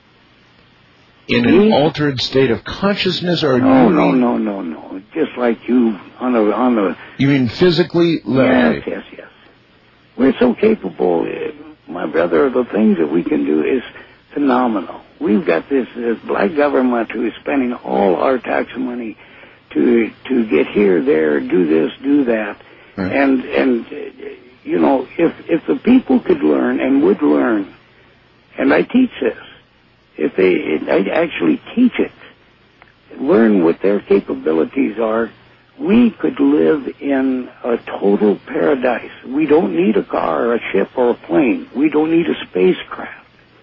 in an altered state of consciousness, or
no,
do
no,
mean...
no, no, no, just like you on a on a.
You mean physically levitate?
Yes, yes, yes. We're so capable, uh, my brother. The things that we can do is phenomenal. We've got this, this black government who is spending all our tax money to to get here, there, do this, do that, right. and and uh, you know, if if the people could learn and would learn, and I teach this, if they, I actually teach it, learn what their capabilities are, we could live in a total paradise. We don't need a car, or a ship, or a plane. We don't need a spacecraft.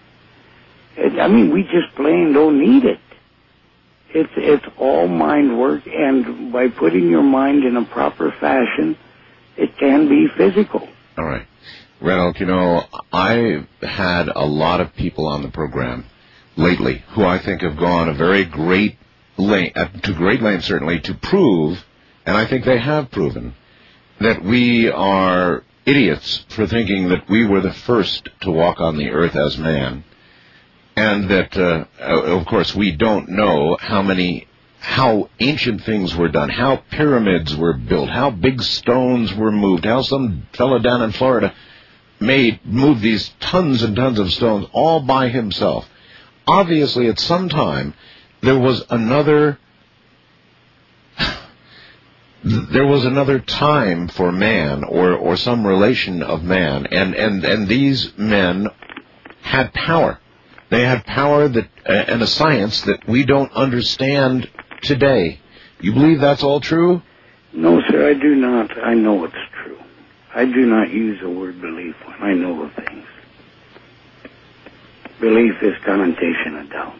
I mean, we just plain don't need it. It's it's all mind work, and by putting your mind in a proper fashion, it can be physical.
All right. Red Oak, you know, I've had a lot of people on the program lately who I think have gone a very great length, uh, to great length certainly, to prove, and I think they have proven, that we are idiots for thinking that we were the first to walk on the earth as man. And that, uh, of course, we don't know how many, how ancient things were done, how pyramids were built, how big stones were moved, how some fellow down in Florida made, moved these tons and tons of stones all by himself. Obviously, at some time, there was another there was another time for man, or, or some relation of man, and, and, and these men had power. They had power that uh, and a science that we don't understand today. You believe that's all true?
No, sir, I do not. I know it's true. I do not use the word belief when I know of things. Belief is connotation of doubt.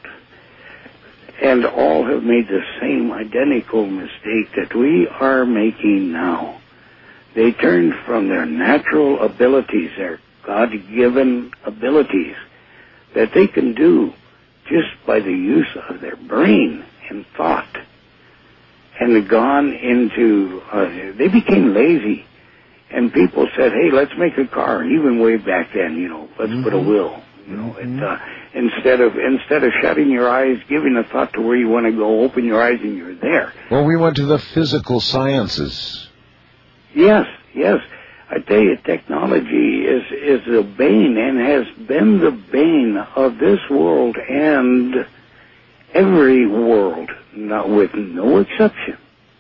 And all have made the same identical mistake that we are making now. They turned from their natural abilities, their God-given abilities, that they can do just by the use of their brain and thought, and gone into, uh, they became lazy. And people said, hey, let's make a car. Even way back then, you know, let's mm-hmm. put a wheel. You know,
mm-hmm.
it, uh, instead of instead of shutting your eyes, giving a thought to where you want to go, open your eyes and you're there.
Well, we went to the physical sciences.
Yes, yes. I tell you, technology is is the bane and has been the bane of this world and every world, not with no exception.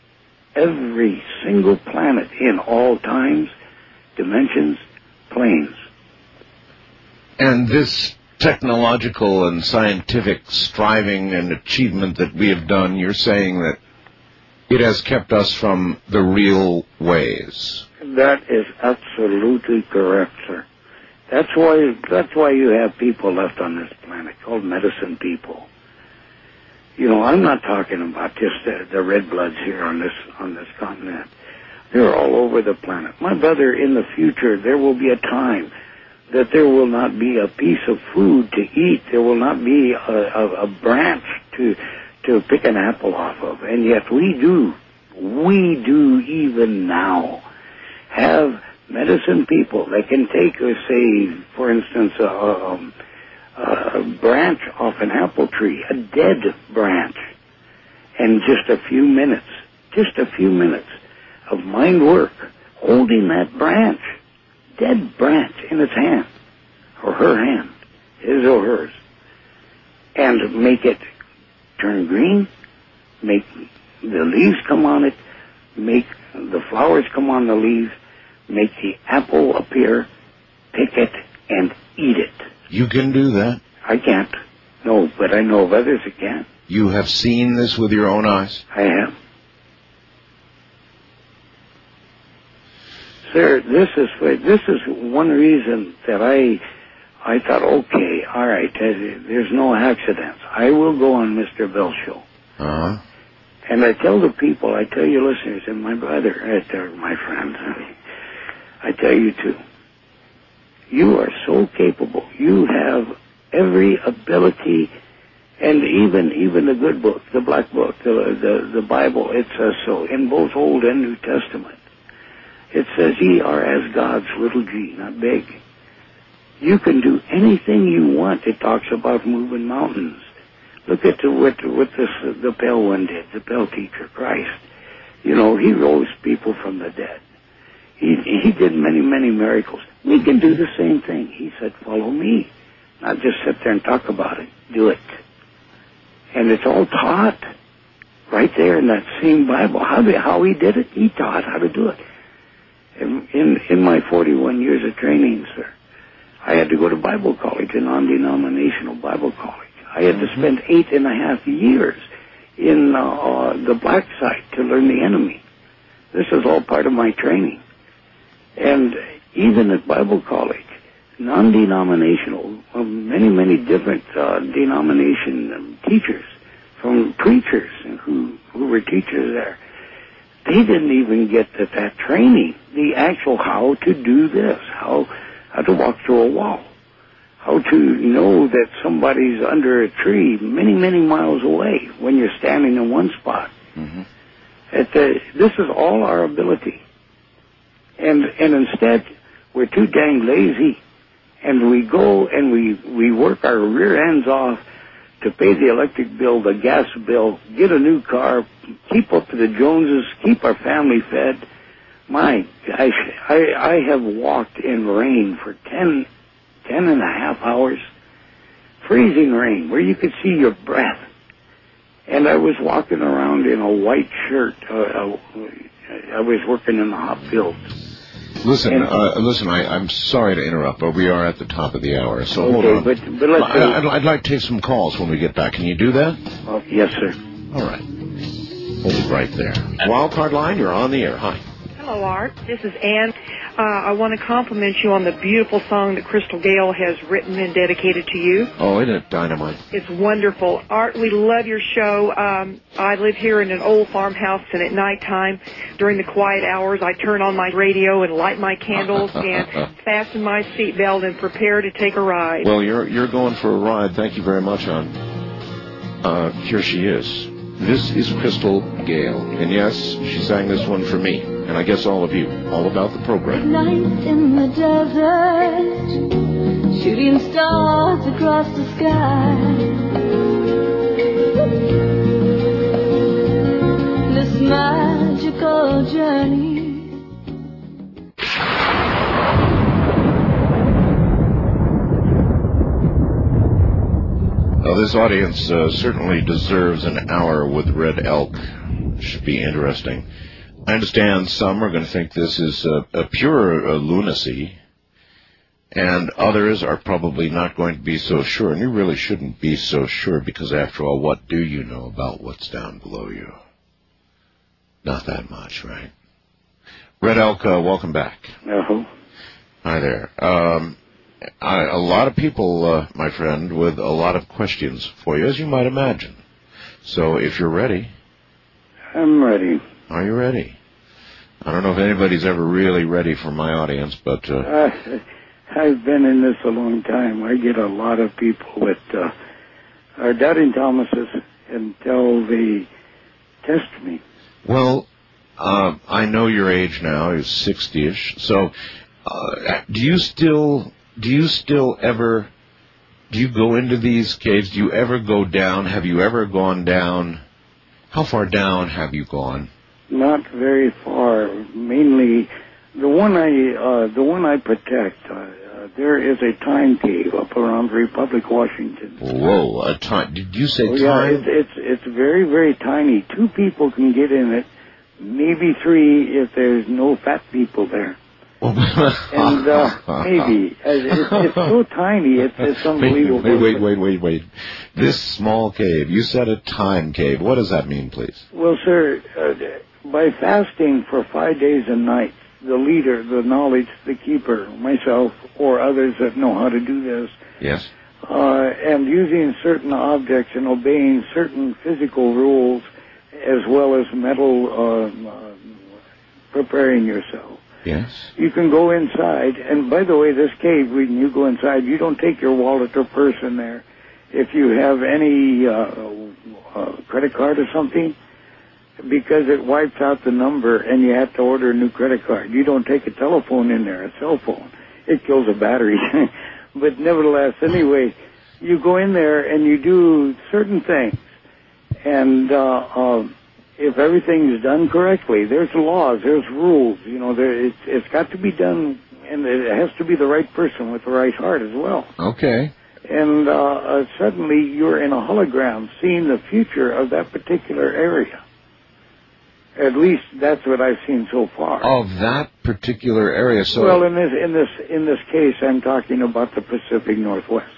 Every single planet in all times, dimensions, planes.
And this technological and scientific striving and achievement that we have done, you're saying that it has kept us from the real ways.
That is absolutely correct, sir. That's why that's why you have people left on this planet called medicine people. You know, I'm not talking about just the, the red bloods here on this on this continent. They're all over the planet. My brother, in the future, there will be a time that there will not be a piece of food to eat. There will not be a, a, a branch to to pick an apple off of. And yet we do, we do even now have medicine people that can take, or say, for instance, a, a, a branch off an apple tree, a dead branch, and just a few minutes, just a few minutes of mind work, holding that branch, dead branch in its hand, or her hand, his or hers, and make it turn green, make the leaves come on it, make the flowers come on the leaves, make the apple appear, pick it, and eat it.
You can do that?
I can't. No, but I know of others that can.
You have seen this with your own eyes?
I have. Sir, this is this is one reason that I I thought, okay, all right, there's no accidents. I will go on Mister Bell's show.
Uh-huh.
And I tell the people, I tell your listeners, and my brother, uh, my friends, I tell you too, you are so capable. You have every ability, and even even the good book, the black book, the the, the Bible, it says so in both Old and New Testament. It says, ye are as God's little g, not big. You can do anything you want. It talks about moving mountains. Look at the, what, what this, the Pale one did, the Pale teacher, Christ. You know, he rose people from the dead. He, he did many, many miracles. We can do the same thing. He said, follow me. Not just sit there and talk about it. Do it. And it's all taught right there in that same Bible. How, did, how he did it, he taught how to do it. In, in, in my forty-one years of training, sir, I had to go to Bible college, a non-denominational Bible college. I had to spend eight and a half years in uh, the black site to learn the enemy. This is all part of my training. And even at Bible college, non-denominational, uh, many, many different uh, denomination um, teachers, from preachers who, who were teachers there, they didn't even get that, that training, the actual how to do this, how how to walk through a wall, how to know that somebody's under a tree many, many miles away when you're standing in one spot.
Mm-hmm.
It, uh, this is all our ability. And and instead, we're too dang lazy, and we go and we, we work our rear ends off to pay the electric bill, the gas bill, get a new car, keep up to the Joneses, keep our family fed. My gosh, I, I have walked in rain for ten, ten and a half hours, freezing rain, where you could see your breath. and I was walking around in a white shirt. Uh, uh, I was working in the hop field.
Listen,
and,
uh, listen. I, I'm sorry to interrupt, but we are at the top of the hour. So
okay,
hold on.
But, but let's
I, I'd, I'd like to take some calls when we get back. Can you do that?
Uh, yes, sir.
All right. Hold it right there. Wildcard line, you're on the air. Hi.
Hello, Art. This is Ann. Uh, I want to compliment you on the beautiful song that Crystal Gale has written and dedicated to you.
Oh, isn't it dynamite?
It's wonderful. Art, we love your show. Um, I live here in an old farmhouse, and at nighttime, during the quiet hours, I turn on my radio and light my candles and fasten my seatbelt and prepare to take a ride.
Well, you're you're going for a ride. Thank you very much, Ann. Uh, here she is. This is Crystal Gale, and yes, she sang this one for me, and I guess all of you, all about the program.
Night in the desert, shooting stars across the sky. This magical journey.
Now, this audience uh, certainly deserves an hour with Red Elk. Should be interesting. I understand some are going to think this is a, a pure uh, lunacy, and others are probably not going to be so sure. And you really shouldn't be so sure, because after all, what do you know about what's down below you? Not that much, right? Red Elk, uh, welcome back.
Uh-huh.
Hi there. Um, I, a lot of people, uh, my friend, with a lot of questions for you, as you might imagine. So if you're ready.
I'm ready.
Are you ready? I don't know if anybody's ever really ready for my audience, but... Uh,
uh, I've been in this a long time. I get a lot of people that uh, are doubting Thomases until they test me.
Well, uh, I know your age now. You're sixty-ish. So uh, do you still... Do you still ever, do you go into these caves? Do you ever go down? Have you ever gone down? How far down have you gone?
Not very far. Mainly, the one I, uh, the one I protect, uh, uh, there is a time cave up around Republic, Washington.
Whoa, a time, did you say
oh,
time?
Yeah, it's, it's, it's very, very tiny. Two people can get in it, maybe three if there's no fat people there. and uh, maybe it's, it's so tiny, it's, it's unbelievable.
Wait, wait, wait, wait, wait. This small cave. You said a time cave. What does that mean, please?
Well, sir, uh, by fasting for five days and nights, the leader, the knowledge, the keeper, myself, or others that know how to do this,
yes,
uh, and using certain objects and obeying certain physical rules, as well as mental uh, uh, preparing yourself.
yes.
You can go inside, and by the way, this cave, when you go inside, you don't take your wallet or purse in there. If you have any uh, uh, credit card or something, because it wipes out the number and you have to order a new credit card. You don't take a telephone in there, a cell phone. It kills a battery. But nevertheless, anyway, you go in there and you do certain things. And uh, uh, if everything is done correctly, there's laws, there's rules. You know, there, it's, it's got to be done, and it has to be the right person with the right heart as well.
Okay.
And uh, uh, suddenly you're in a hologram seeing the future of that particular area. At least that's what I've seen so far.
Of that particular area. So
well, in this in this in this case, I'm talking about the Pacific Northwest.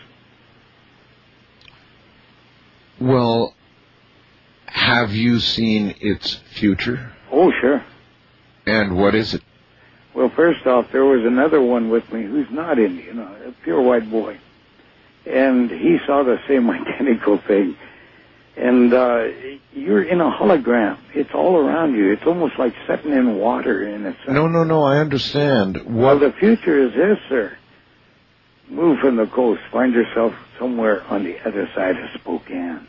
Well, have you seen its future?
Oh, sure.
And what is it?
Well, first off, there was another one with me who's not Indian, a pure white boy, and he saw the same identical thing. And uh, you're in a hologram. It's all around you. It's almost like sitting in water in a sense.
No, no, no, I understand. What?
Well, the future is this, sir. Move from the coast. Find yourself somewhere on the other side of Spokane.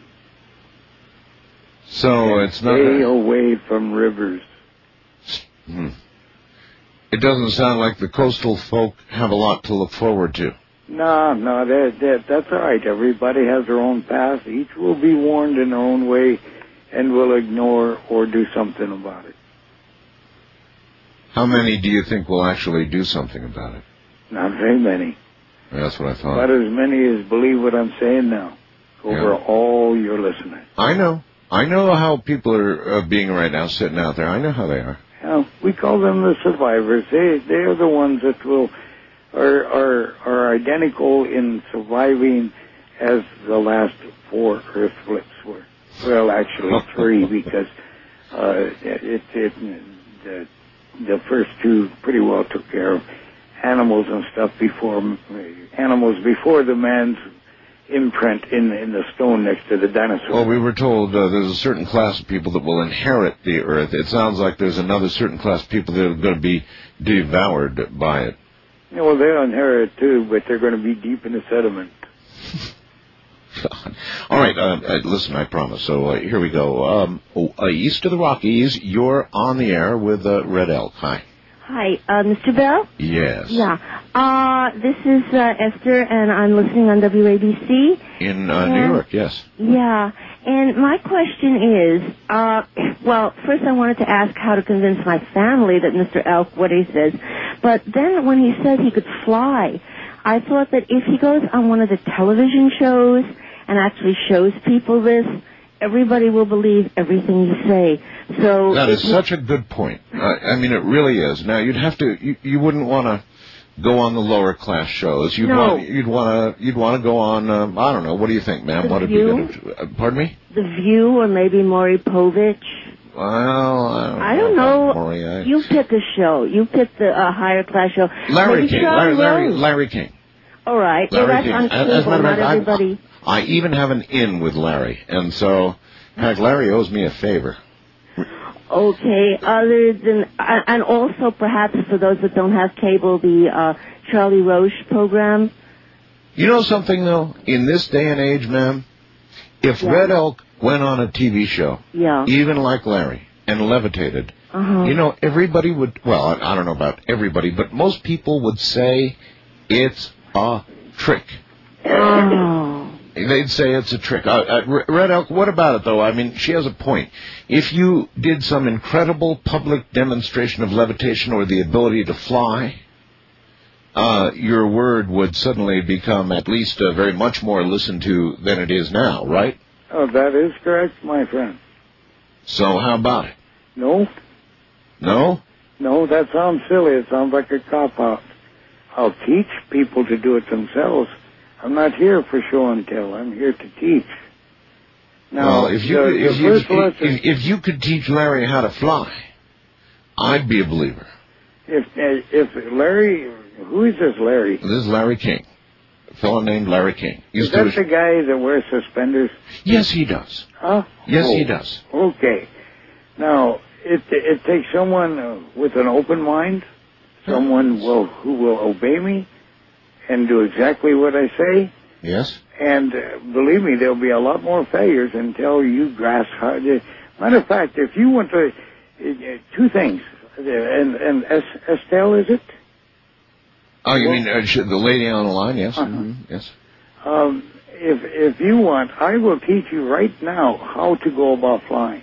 So
and
it's not...
Stay away from rivers.
Hmm. It doesn't sound like the coastal folk have a lot to look forward to.
No, no, that, that, that's all right. Everybody has their own path. Each will be warned in their own way and will ignore or do something about it.
How many do you think will actually do something about it?
Not very many.
That's what I thought.
Not as many as believe what I'm saying now over
Yeah.
all your listeners.
I know. I know how people are uh, being right now, sitting out there. I know how they are.
Uh, we call them the survivors. They they are the ones that will are are are identical in surviving as the last four Earth flips were. Well, actually three, because uh, it it the, the first two pretty well took care of animals and stuff before animals before the man's imprint in in the stone next to the dinosaur.
Well, we were told uh, there's a certain class of people that will inherit the Earth. It sounds like there's another certain class of people that are going to be devoured by it.
Yeah, well, they'll inherit it too, but they're going to be deep in the sediment.
God. All right, uh, uh, listen, I promise. So uh, here we go. Um, oh, uh, east of the Rockies, you're on the air with uh, Red Elk. Hi.
Hi, uh, Mister Bell?
Yes.
Yeah. Uh, this is uh, Esther, and I'm listening on W A B C.
In uh, New York, yes.
Yeah. And my question is, uh, well, first I wanted to ask how to convince my family that Mister Elk, what he says. But then when he said he could fly, I thought that if he goes on one of the television shows and actually shows people this, everybody will believe everything you say. So
that is such a good point. Uh, I mean, it really is. Now, you'd have to, you, you wouldn't want to go on the lower class shows. You'd
no.
want, you'd want to, you'd want to go on. Um, I don't know. What do you think, ma'am?
The
what would
View?
be good? Uh, pardon me?
The View, or maybe Maury Povich.
Well, I don't,
I don't
know.
know.
Maury, I...
You pick a show. You pick the uh, higher class show.
Larry
maybe
King.
Charlie
Larry, Larry,
Rose.
Larry King.
All right.
Larry
well, that's
King.
on
As,
cable,
as a matter
not
of fact,
everybody.
I, I even have an in with Larry, and so, in fact, Larry owes me a favor.
Okay. Other than, uh, and also perhaps for those that don't have cable, the uh, Charlie Roche program.
You know something, though? In this day and age, ma'am, if
yeah.
Red Elk went on a T V show,
yeah.
even like Larry, and levitated,
uh-huh.
you know, everybody would, well, I, I don't know about everybody, but most people would say it's a trick.
Oh.
They'd say it's a trick. Uh, uh, Red Elk, what about it, though? I mean, she has a point. If you did some incredible public demonstration of levitation or the ability to fly, uh, your word would suddenly become at least uh, very much more listened to than it is now, right?
Oh, that is correct, my friend.
So how about it?
No.
No?
No, that sounds silly. It sounds like a cop-out. I'll teach people to do it themselves. I'm not here for show and tell. I'm here to teach. Now,
well, if you,
the,
could, if,
the
you
first
if,
lesson,
if, if you could teach Larry how to fly, I'd be a believer.
If if Larry, who is this Larry?
This is Larry King, a fellow named Larry King.
Is that the guy that wears suspenders?
Yes, he does.
Huh?
Yes,
oh,
he does.
Okay. Now, it it takes someone uh, with an open mind, someone will who will obey me and do exactly what I say.
Yes.
And uh, believe me, there'll be a lot more failures until you grasp how to... Matter of fact, if you want to... Uh, two things. Uh, and and es- Estelle, is it?
Oh, you
well,
mean uh, the lady on the line? Yes.
Uh-huh.
Mm-hmm. Yes.
Um, if, if you want, I will teach you right now how to go about flying.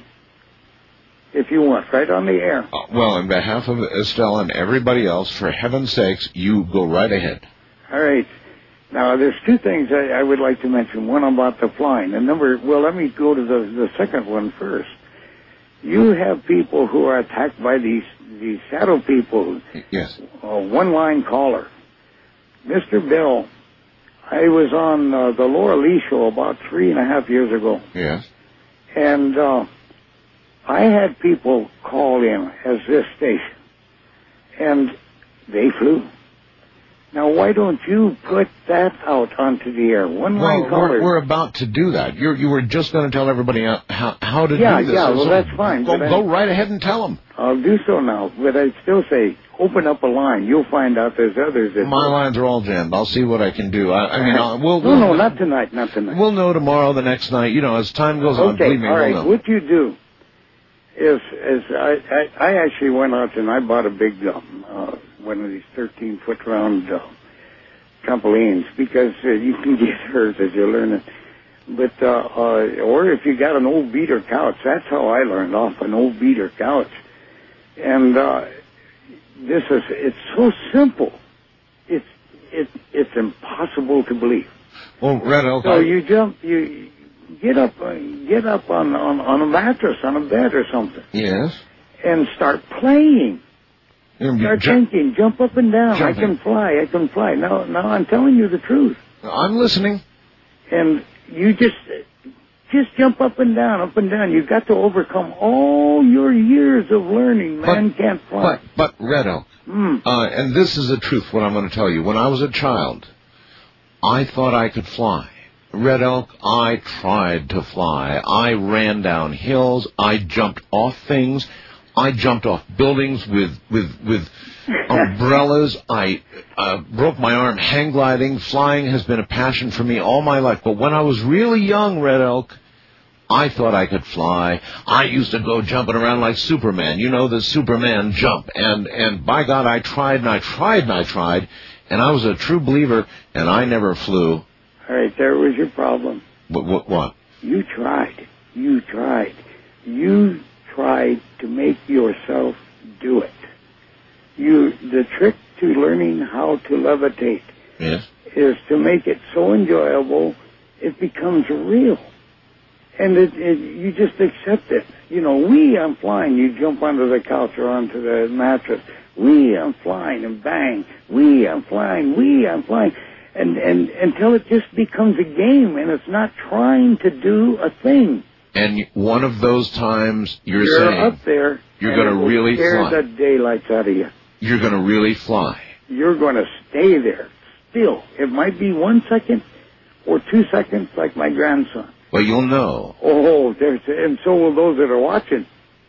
If you want, right on the air.
Uh, well, on behalf of Estelle and everybody else, for heaven's sakes, you go right ahead.
All right. Now, there's two things I, I would like to mention. One about the flying. And number, well, let me go to the, the second one first. You have people who are attacked by these, these shadow people.
Yes.
Uh, one-line caller. Mister Bill, I was on uh, the Laura Lee show about three and a half years ago.
Yes.
And uh, I had people call in as this station. And they flew. Now, why don't you put that out onto the air? One line
well,
caller.
We're, we're about to do that. You're, you were just going to tell everybody how, how, how to
yeah,
do this.
Yeah, yeah, well,
so
that's fine.
Go,
but
go
I,
right ahead and tell them.
I'll do so now, but I'd still say, open up a line. You'll find out there's others that...
My lines are all jammed. I'll see what I can do. I, I mean, I'll, we'll...
No,
we'll,
no, not tonight, not tonight.
We'll know tomorrow, the next night. You know, as time goes on,
okay,
believe me,
all right.
we'll know.
What you do is, is I, I, I actually went out and I bought a big, um, uh, one of these thirteen-foot round... Uh, trampolines, because uh, you can get hurt as you learn it. But, uh, uh, or if you got an old beater couch, that's how I learned, off an old beater couch. And, uh, this is, it's so simple. It's, it, it's impossible to believe.
Well, Red Elk,
So
I...
you jump, you, get up, uh, get up on, on on a mattress, on a bed or something,
Yes.
and start playing.
You
Start
ju-
thinking, jump up and down.
Jumping.
I can fly. I can fly. Now, now I'm telling you the truth.
I'm listening.
And you just, just jump up and down, up and down. You've got to overcome all your years of learning. Man
But-
can't fly.
But, but Red Elk,
Mm.
uh, and this is the truth, what I'm going to tell you. When I was a child, I thought I could fly. Red Elk, I tried to fly. I ran down hills. I jumped off things. I jumped off buildings with with with umbrellas. I uh, broke my arm hang gliding. Flying has been a passion for me all my life. But when I was really young, Red Elk, I thought I could fly. I used to go jumping around like Superman. You know, the Superman jump. And, and by God, I tried and I tried and I tried. And I was a true believer, and I never flew.
All right, there was your problem.
What? What? what?
You tried. You tried. You tried to make yourself do it. You, the trick to learning how to levitate
Yes.
is to make it so enjoyable it becomes real. And it, it, you just accept it. You know, we, I'm flying, you jump onto the couch or onto the mattress. We, I'm flying, and bang. We, I'm flying. We, I'm flying. And, and until it just becomes a game and it's not trying to do a thing.
And one of those times you're,
You're
saying
up there.
you're
and
going
it
to
will
really
scare
fly.
the daylights out of you.
You're going to really fly.
You're going to stay there still. It might be one second or two seconds like my grandson.
Well, you'll know.
Oh, there's, and so will those that are watching.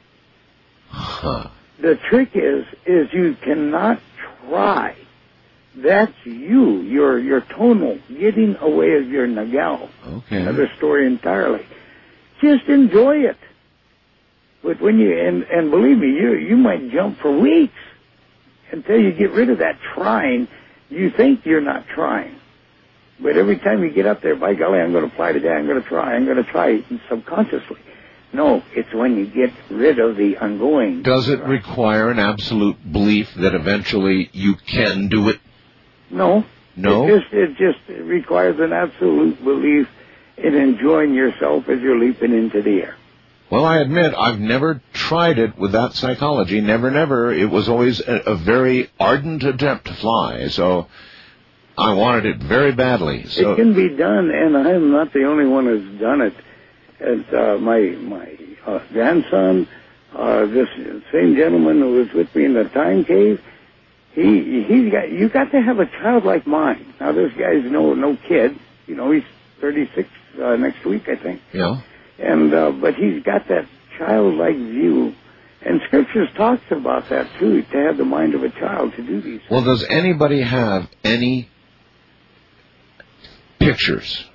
Huh.
The trick is, is you cannot try. That's you, your, your tonal, getting away of your nagal.
Okay.
Another story entirely. Just enjoy it. But when you, and, and believe me, you, you might jump for weeks until you get rid of that trying. You think you're not trying. But every time you get up there, by golly, I'm going to fly today, I'm going to try, I'm going to try subconsciously. No, it's when you get rid of the ongoing.
Does it require an absolute belief that eventually you can do it?
No.
No?
It just, it just requires an absolute belief in enjoying yourself as you're leaping into the air.
Well, I admit I've never tried it with that psychology. Never, never. It was always a, a very ardent attempt to fly, so I wanted it very badly. So
It can be done, and I'm not the only one who's done it. And uh, my my uh, grandson, uh, this same gentleman who was with me in the time cave, he he's got you got to have a childlike mind. Now this guy's no no kid, you know, he's thirty-six uh, next week, I think.
Yeah.
And uh, but he's got that childlike view, and Scriptures talks about that too, to have the mind of a child to do these things.
Well, does anybody have any pictures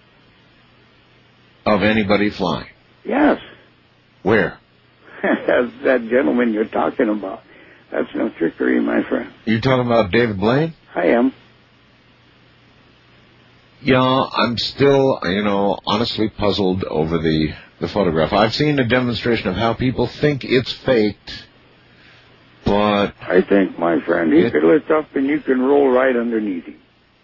of anybody flying?
Yes.
Where?
That's that gentleman you're talking about. That's no trickery, my friend.
You talking about David Blaine?
I am.
Yeah, I'm still, you know, honestly puzzled over the, the photograph. I've seen a demonstration of how people think it's faked, but
I think, my friend, he
It-
could lift up and you can roll right underneath him.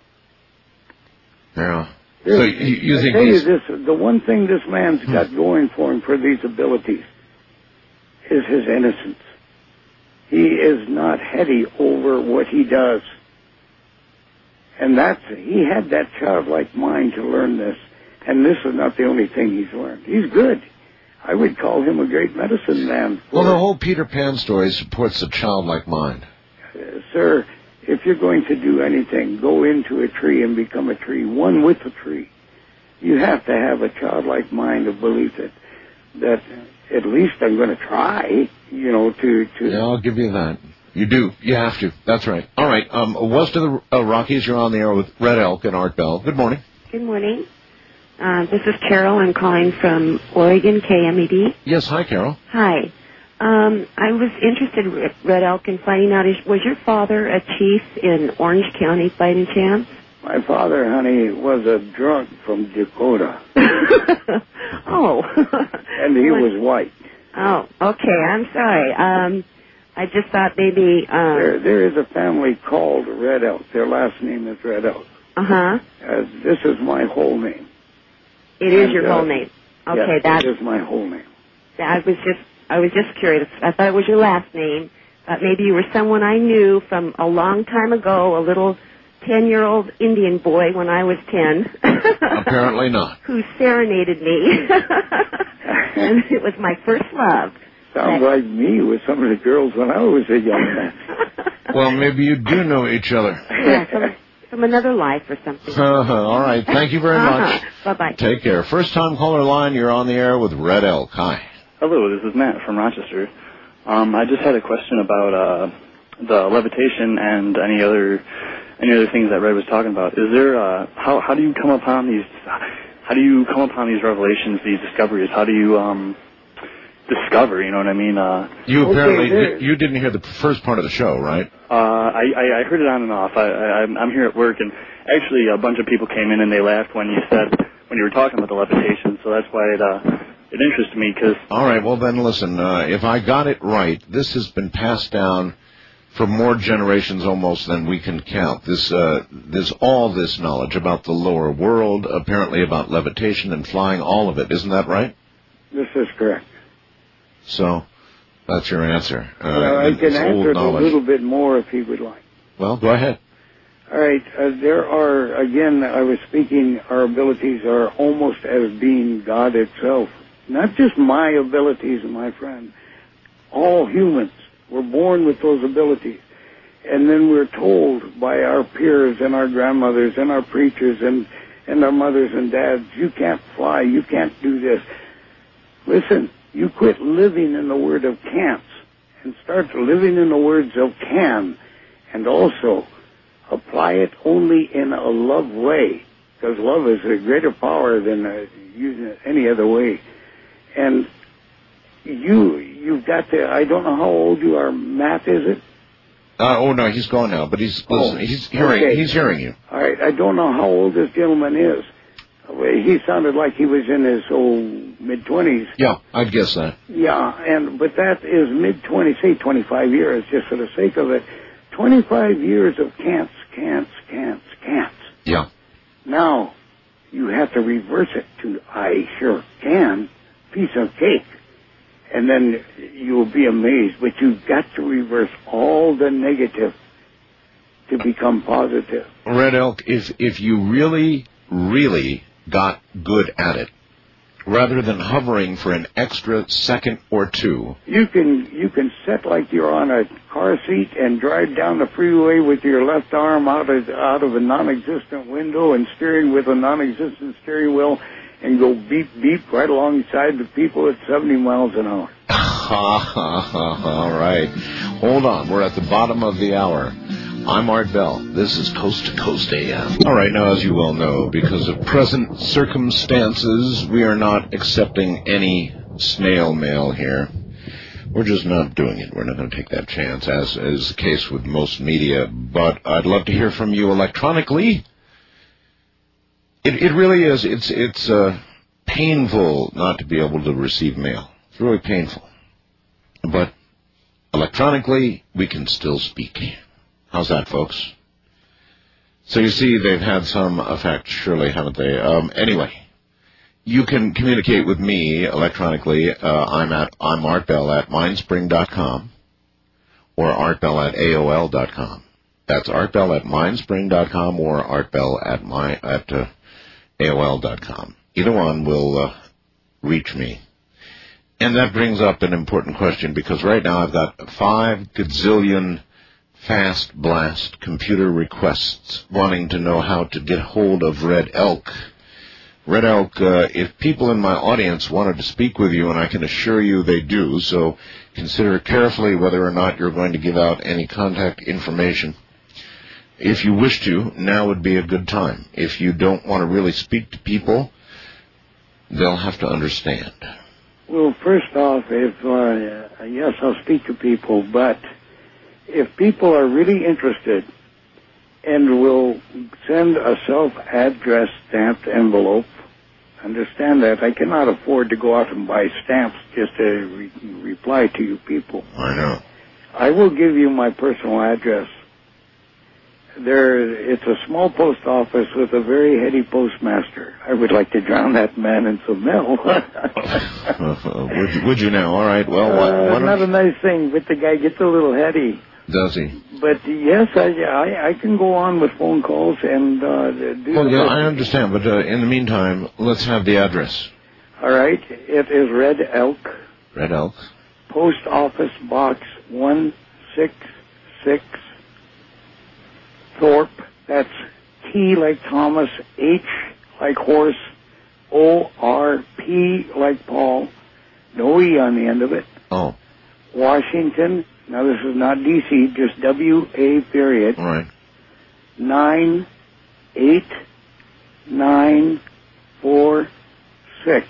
yeah. So you, you
I
think
tell you
he's,
this, the one thing this man's got going for him for these abilities is his innocence. He is not heady over what he does. And that's, he had that childlike mind to learn this. And this is not the only thing he's learned. He's good. I would call him a great medicine man.
well, the whole Peter Pan story supports a childlike mind.
Uh, sir, if you're going to do anything, go into a tree and become a tree, one with the tree. You have to have a childlike mind of belief that, that at least I'm going to try, you know, to... to
Yeah, I'll give you that. You do. You have to. That's right. All right. Um, west of the uh, Rockies, you're on the air with Red Elk and Art Bell. Good morning.
Good morning. Uh, this is Carol. I'm calling from Oregon, K M E D.
Yes. Hi, Carol.
Hi. Um, I was interested, Red Elk, in finding out, is, was your father a chief in Orange County by any chance?
My father, honey, was a drunk from Dakota.
Oh.
And he was white.
Oh, okay. I'm sorry. Um, I just thought maybe... Uh,
There, there is a family called Red Elk. Their last name is Red Elk.
uh-huh.
Uh, this is my whole name.
It is
And,
your
uh,
whole name. Okay,
yes,
that
it is my whole name.
I was just I was just curious. I thought it was your last name, but maybe you were someone I knew from a long time ago, a little ten-year-old Indian boy when I was ten.
Apparently not.
Who serenaded me. And it was my first love.
Sounds like me with some of the girls when I was a young man.
Well, maybe you do know each other.
Yeah, from, from another life or something.
All right. Thank you very much.
Uh-huh. Bye-bye.
Take care. First time caller line, you're on the air with Red Elk. Hi.
Hello, this is Matt from Rochester. Um, I just had a question about uh, the levitation and any other any other things that Red was talking about. Is there uh, how how do you come upon these how do you come upon these revelations, these discoveries? How do you um, discover? You know what I mean? Uh,
You apparently
Okay,
di- you didn't hear the first part of the show, right?
uh, I, I I heard it on and off. I, I I'm I'm here at work, and actually a bunch of people came in and they laughed when you said when you were talking about the levitation. So that's why it. Uh, It interests me because...
All right, well then listen, uh, if I got it right, this has been passed down for more generations almost than we can count. This, uh, there's all this knowledge about the lower world, apparently about levitation and flying, all of it. Isn't that right?
This is correct.
So, that's your answer. Uh,
well, I can
it's old
answer it a
knowledge.
little bit more if he would like.
Well, go ahead.
All right. Uh, there are, again, I was speaking, our abilities are almost as being God itself. Not just my abilities, my friend. All humans were born with those abilities. And then we're told by our peers and our grandmothers and our preachers and, and our mothers and dads, you can't fly, you can't do this. Listen, you quit living in the word of can'ts and start living in the words of can, and also apply it only in a love way, because love is a greater power than uh, using it any other way. And you, you've got to, I don't know how old you are, Matt, is it?
Uh, oh, no, he's gone now, but he's
Oh,
listen, he's hearing
okay.
he's hearing you.
All right, I don't know how old this gentleman is. He sounded like he was in his old mid-twenties.
Yeah, I'd guess that.
Yeah, and but that is mid-twenties, say twenty-five years, just for the sake of it. twenty-five years of can'ts, can'ts, can'ts, can'ts.
Yeah.
Now, you have to reverse it to I sure can, piece of cake. And then you'll be amazed. But you've got to reverse all the negative to become positive.
Red Elk, if if you really, really got good at it, rather than hovering for an extra second or two.
You can you can sit like you're on a car seat and drive down the freeway with your left arm out of out of a non-existent window and steering with a non-existent steering wheel and go beep beep right alongside the people at seventy miles an hour.
All right. Hold on. We're at the bottom of the hour. I'm Art Bell. This is Coast to Coast A M. All right, now, as you well know, because of present circumstances, we are not accepting any snail mail here. We're just not doing it. We're not going to take that chance, as is the case with most media. But I'd love to hear from you electronically. It, it really is. It's it's uh, painful not to be able to receive mail. It's really painful. But electronically, we can still speak. How's that, folks? So you see, they've had some effect, surely, haven't they? Um, anyway, you can communicate with me electronically. Uh, I'm at I'm Art Bell at mindspring dot com or artbell at A O L dot com. That's artbell at mindspring dot com or artbell at my at uh, A O L dot com. Either one will uh, reach me. And that brings up an important question, because right now I've got five gazillion fast blast computer requests wanting to know how to get hold of Red Elk. Red Elk, uh, if people in my audience wanted to speak with you, and I can assure you they do, so consider carefully whether or not you're going to give out any contact information. If you wish to, now would be a good time. If you don't want to really speak to people, they'll have to understand.
Well, first off, if uh, yes, I'll speak to people, but if people are really interested and will send a self-addressed stamped envelope, understand that I cannot afford to go out and buy stamps just to re- reply to you people.
I know.
I will give you my personal address. There, it's a small post office with a very heady postmaster. I would like to drown that man in some milk.
would, would you now? All right. Well, what,
uh,
what
not a nice thing, but the guy gets a little heady.
Does he?
But yes, I, I, I can go on with phone calls and uh, do.
Well, yeah, I understand. But uh, in the meantime, let's have the address.
All right. It is Red Elk.
Red Elk.
Post Office Box one six six. Thorpe, that's T like Thomas, H like horse, O R P like Paul, no E on the end of it.
Oh.
Washington, now this is not D C, just W A period.
All right.
Nine, eight, nine, four, six.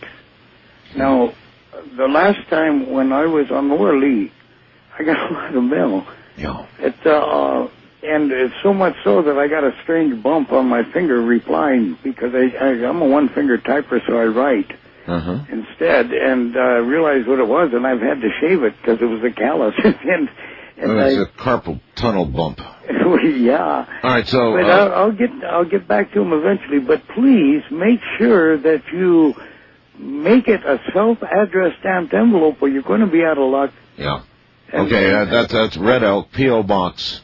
Now, the last time when I was on Lower Lee, I got a lot of mail.
Yeah.
It, uh, And it's so much so that I got a strange bump on my finger replying because I, I, I'm a one-finger typer, so I write
uh-huh.
instead, and uh, realized what it was, and I've had to shave it because it was a callus. and and
oh, it's
I,
a carpal tunnel bump.
yeah.
All right, so...
But
uh,
I'll, I'll get I'll get back to him eventually, but please make sure that you make it a self-address stamped envelope or you're going to be out of luck.
Yeah. And, okay, uh, that's, that's Red Elk, P O. Box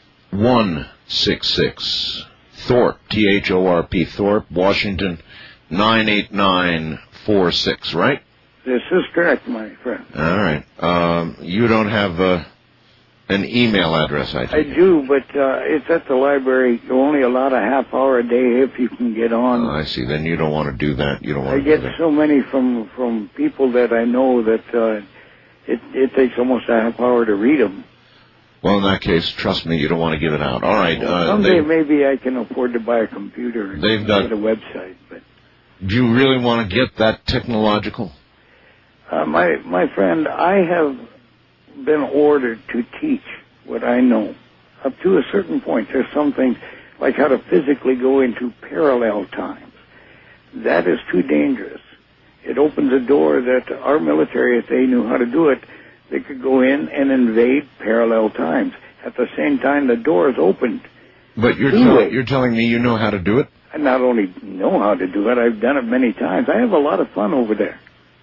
one six six, Thorpe, T H O R P, Thorpe, Washington, nine eight nine four six, right?
This is correct, my friend.
All right. Um, you don't have uh, an email address, I think.
I do, but uh, it's at the library. You're only allowed a half hour a day if you can get on.
Oh, I see. Then you don't want to do that. You don't want
I
to
get
do that.
so many from, from people that I know that uh, it, it takes almost a half hour to read them.
Well, in that case, trust me, you don't want to give it out. All right. Uh,
Someday maybe I can afford to buy a computer and
they've got
get a website. But
do you really want to get that technological?
uh, my my friend, I have been ordered to teach what I know up to a certain point. There's some things like how to physically go into parallel times. That is too dangerous. It opens a door that our military, if they knew how to do it, they could go in and invade parallel times. At the same time, the door is opened.
But you're, tell- you're telling me you know how to do it?
I not only know how to do it, I've done it many times. I have a lot of fun over there.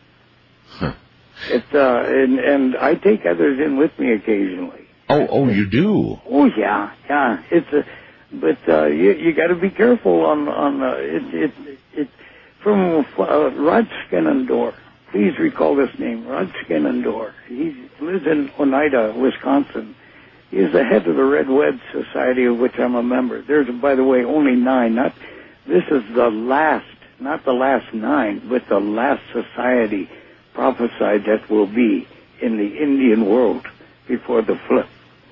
Huh.
It, uh, and, and I take others in with me occasionally.
Oh, oh, you do?
Oh, yeah, yeah. It's a, but uh, you you got to be careful on on uh, it it it from uh, Rod Skenendorf. Please recall this name, Rod Skenendorf. He lives in Oneida, Wisconsin. He is the head of the Red Wedge Society, of which I'm a member. There's, by the way, only nine. Not this is the last, not the last nine, but the last society prophesied that will be in the Indian world before the flip.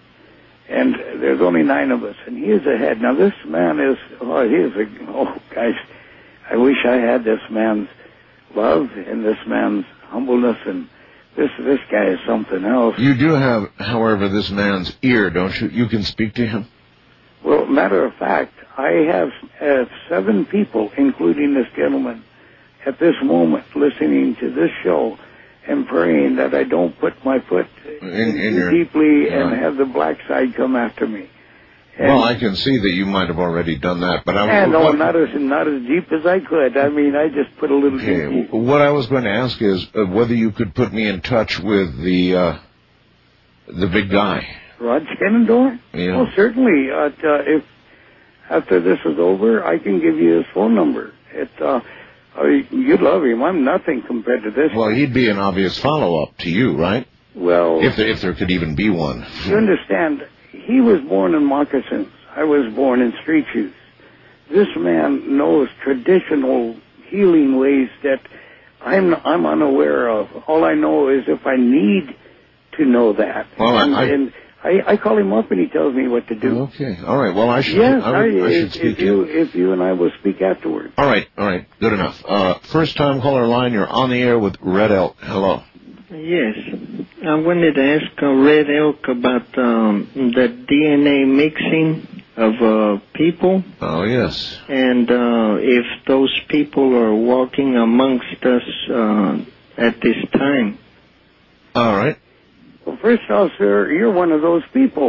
And there's only nine of us, and he is the head. Now this man is, oh, he is a, oh, guys, I wish I had this man's love and this man's humbleness, and this this guy is something else.
You do have, however, this man's ear, don't you? You can speak to him?
Well, matter of fact, I have uh, seven people, including this gentleman, at this moment listening to this show and praying that I don't put my foot
in, in
too
your,
deeply
yeah.
and have the black side come after me. And
well, I can see that you might have already done that, but I
no,
what,
not as not as deep as I could. I mean, I just put a little
okay.
deep.
What I was going to ask is uh, whether you could put me in touch with the uh, the big guy,
Rod Skenendorf.
Yeah.
Oh, certainly. Uh, if after this is over, I can give you his phone number. It, uh, uh, you'd love him. I'm nothing compared to this.
Well, he'd be an obvious follow-up to you, right?
Well,
if there, if there could even be one.
You understand? He was born in moccasins. I was born in street shoes. This man knows traditional healing ways that I'm I'm unaware of. All I know is if I need to know that.
Well,
and,
I,
and I, I call him up and he tells me what to do.
Okay, all right. Well, I should.
Yes,
I, would,
I,
I should
if,
speak
if
to
you
him.
if you and I will speak afterwards.
All right, all right. Good enough. Uh, first time caller line. You're on the air with Red Elk. Hello.
Yes, I wanted to ask uh, Red Elk about um, the D N A mixing of uh, people.
Oh, yes.
And uh, if those people are walking amongst us uh, at this time.
All right.
Well, first off, sir, you're one of those people.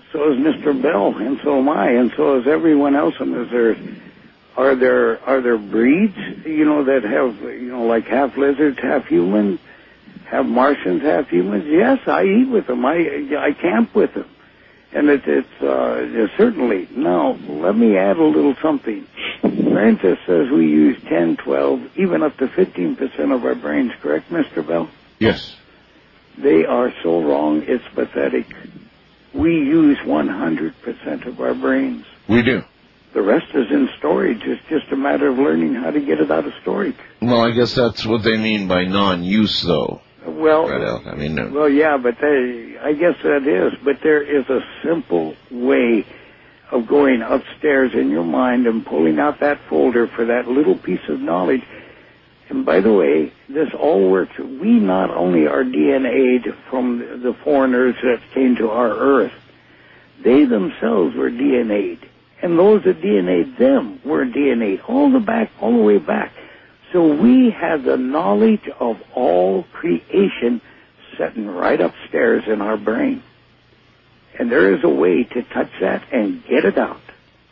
So is Mister Bell, and so am I, and so is everyone else on this earth. Are there are there breeds, you know, that have, you know, like half lizards, half human, have Martians, half humans? Yes, I eat with them. I I camp with them, and it, it's uh, certainly. Now, let me add a little something. Scientists says we use ten, twelve, even up to fifteen percent of our brains. Correct, Mister Bell?
Yes.
They are so wrong. It's pathetic. We use one hundred percent of our brains.
We do.
The rest is in storage. It's just a matter of learning how to get it out of storage.
Well, I guess that's what they mean by non-use, though.
Well,
Red Elk. I mean, uh,
well, yeah, but they, I guess that is. But there is a simple way of going upstairs in your mind and pulling out that folder for that little piece of knowledge. And by the way, this all works. We not only are D N A'd from the foreigners that came to our Earth, they themselves were D N A'd. And those that D N A'd them were D N A'd all the back, all the way back. So we have the knowledge of all creation sitting right upstairs in our brain. And there is a way to touch that and get it out.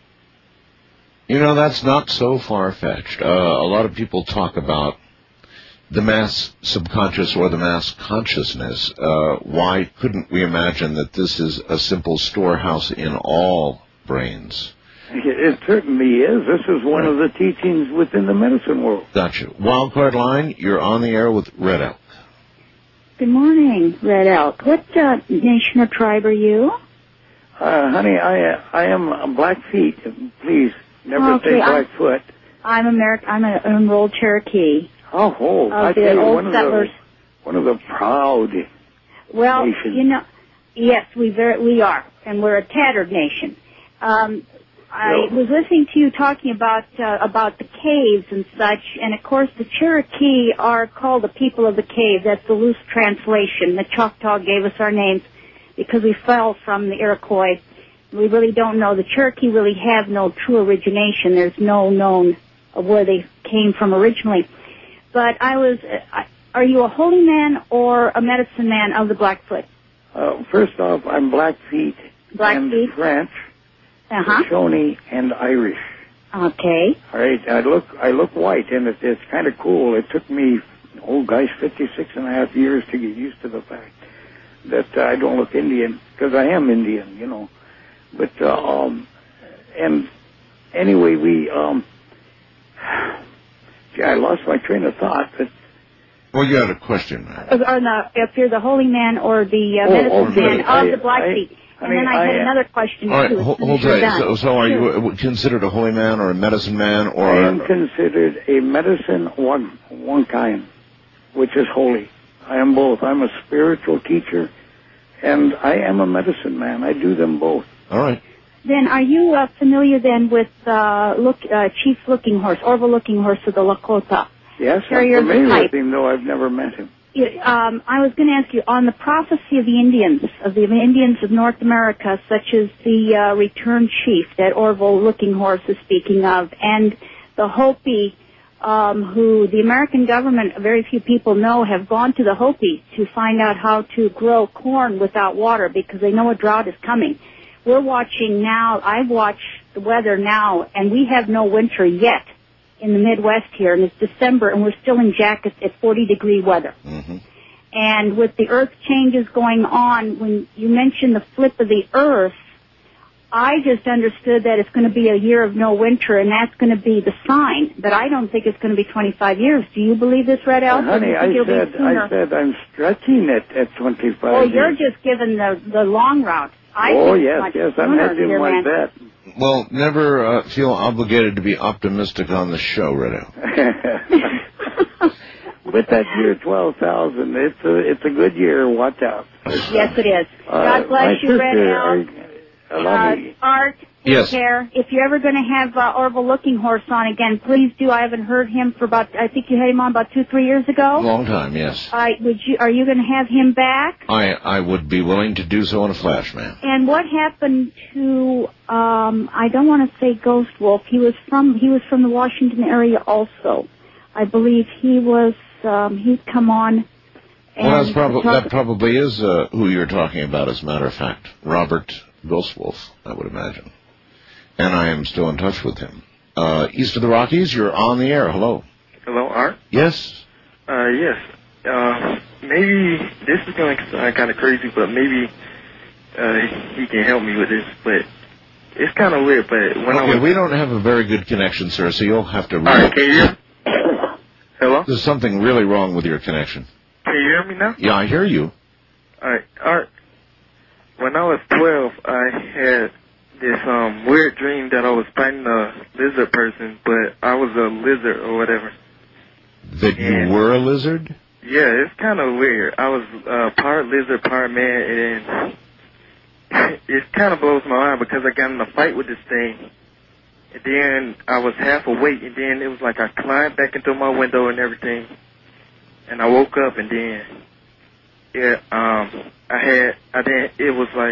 You know, that's not so far-fetched. Uh, a lot of people talk about the mass subconscious or the mass consciousness. Uh, why couldn't we imagine that this is a simple storehouse in all brains?
It certainly is. This is one
right.
of the teachings within the medicine world.
Gotcha. Wildcard line, you're on the air with Red Elk.
Good morning, Red Elk. What uh, nation or tribe are you?
Uh, honey, I I am a Blackfeet. Please, never
okay,
say Blackfoot.
I'm American. I'm an enrolled Cherokee.
Oh, oh I tell you, one of, the, one of the proud
well,
nations.
you know, yes, we very we are, and we're a tattered nation. Um, I was listening to you talking about uh, about the caves and such, and of course the Cherokee are called the people of the cave. That's the loose translation. The Choctaw gave us our names because we fell from the Iroquois. We really don't know. The Cherokee really have no true origination. There's no known of where they came from originally. But I was, uh, are you a holy man or a medicine man of the Blackfoot?
Uh, first off, I'm Blackfeet
Blackfeet
and French.
Uh-huh.
Shoshone and Irish.
Okay.
All right. I look, I look white, and it, it's kind of cool. It took me, oh gosh, fifty-six and a half years to get used to the fact that uh, I don't look Indian, because I am Indian, you know. But uh, um, and anyway, we um, gee, I lost my train of thought. But
well, you had a question.
Uh, or the, if you're the holy man or the uh,
oh,
medicine
okay.
man of
I,
the Blackfeet. And then I, I had another question,
all right,
too.
Hold, hold tight. So, so are
sure.
you considered a holy man or a medicine man? Or
I am considered a medicine one, one kind, which is holy. I am both. I'm a spiritual teacher, and I am a medicine man. I do them both.
All right.
Then are you uh, familiar then with uh, look, uh, Chief Looking Horse, Orville Looking Horse of the Lakota?
Yes,
Carrier
I'm familiar
type.
with him, though I've never met him.
Um, I was going to ask you, on the prophecy of the Indians, of the Indians of North America, such as the uh, returned chief that Orville Looking Horse is speaking of, and the Hopi, um, who the American government, very few people know, have gone to the Hopi to find out how to grow corn without water because they know a drought is coming. We're watching now, I've watched the weather now, and we have no winter yet in the Midwest here, and it's December, and we're still in jackets at forty degree weather.
Mm-hmm.
And with the earth changes going on, when you mentioned the flip of the earth, I just understood that it's going to be a year of no winter, and that's going to be the sign. But I don't think it's going to be twenty-five years. Do you believe this, Red Elk?
Uh, honey, I said, I said I'm stretching it at twenty-five
Oh,
years.
you're just giving the, the long route. I
oh,
think
yes,
much
yes, I'm
sooner,
hedging
dear
my
man.
bet.
Well, never uh, feel obligated to be optimistic on the show, Red Elk.
With that year twelve thousand, it's a, it's a good year. Watch out.
Yes, it is.
Uh,
God bless you,
sister,
Red Elk.
I, I love
Uh,
you.
Art, take
Yes.
care. If you're ever going to have uh, Orville Looking Horse on again, please do. I haven't heard him for about, I think you had him on about two, three years ago.
Long time, yes.
Uh, would you? Are you going to have him back?
I I would be willing to do so in a flash, ma'am.
And what happened to? Um, I don't want to say Ghost Wolf. He was from he was from the Washington area also. I believe he was. Um, he'd come on. And
Well, that's prob-
talk-
that probably is uh, who you're talking about, as a matter of fact. Robert Ghost Wolf, I would imagine. And I am still in touch with him. Uh, east of the Rockies, you're on the air. Hello.
Hello, Art?
Yes?
Uh, yes. Uh, maybe this is going to sound kind of crazy, but maybe uh, he can help me with this. But it's kind of weird. But when
okay,
I was...
we don't have a very good connection, sir, so you'll have to...
All right, can you hear me? Hello?
There's something really wrong with your connection.
Can you hear me now?
Yeah, I hear you.
All right, Art. When I was twelve, I had this um weird dream that I was fighting a lizard person, but I was a lizard or whatever.
That you were a lizard?
Yeah, it's kind of weird. I was uh, part lizard, part man, and it kind of blows my mind because I got in a fight with this thing. And then I was half awake, and then it was like I climbed back into my window and everything. And I woke up, and then yeah, um, I had, I didn't, it was like,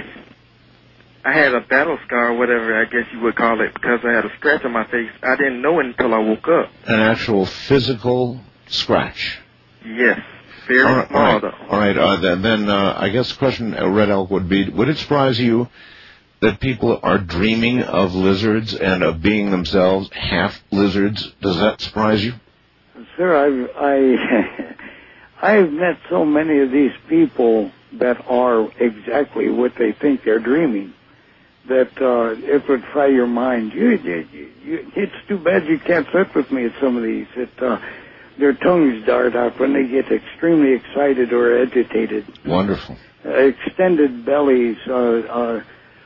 I had a battle scar or whatever, I guess you would call it, because I had a scratch on my face. I didn't know it until I woke up.
An actual physical scratch?
Yes. Very
all right,
small,
all right,
though.
All right, uh, then, then uh, I guess the question, uh, Red Elk, would be, would it surprise you that people are dreaming of lizards and of being themselves half lizards? Does that surprise you?
Sir, I've, I, I've met so many of these people that are exactly what they think they're dreaming, that uh, it would fry your mind. You, you, you, it's too bad you can't sit with me at some of these. It, uh, their tongues dart out when they get extremely excited or agitated.
Wonderful.
Uh, extended bellies. Uh, uh,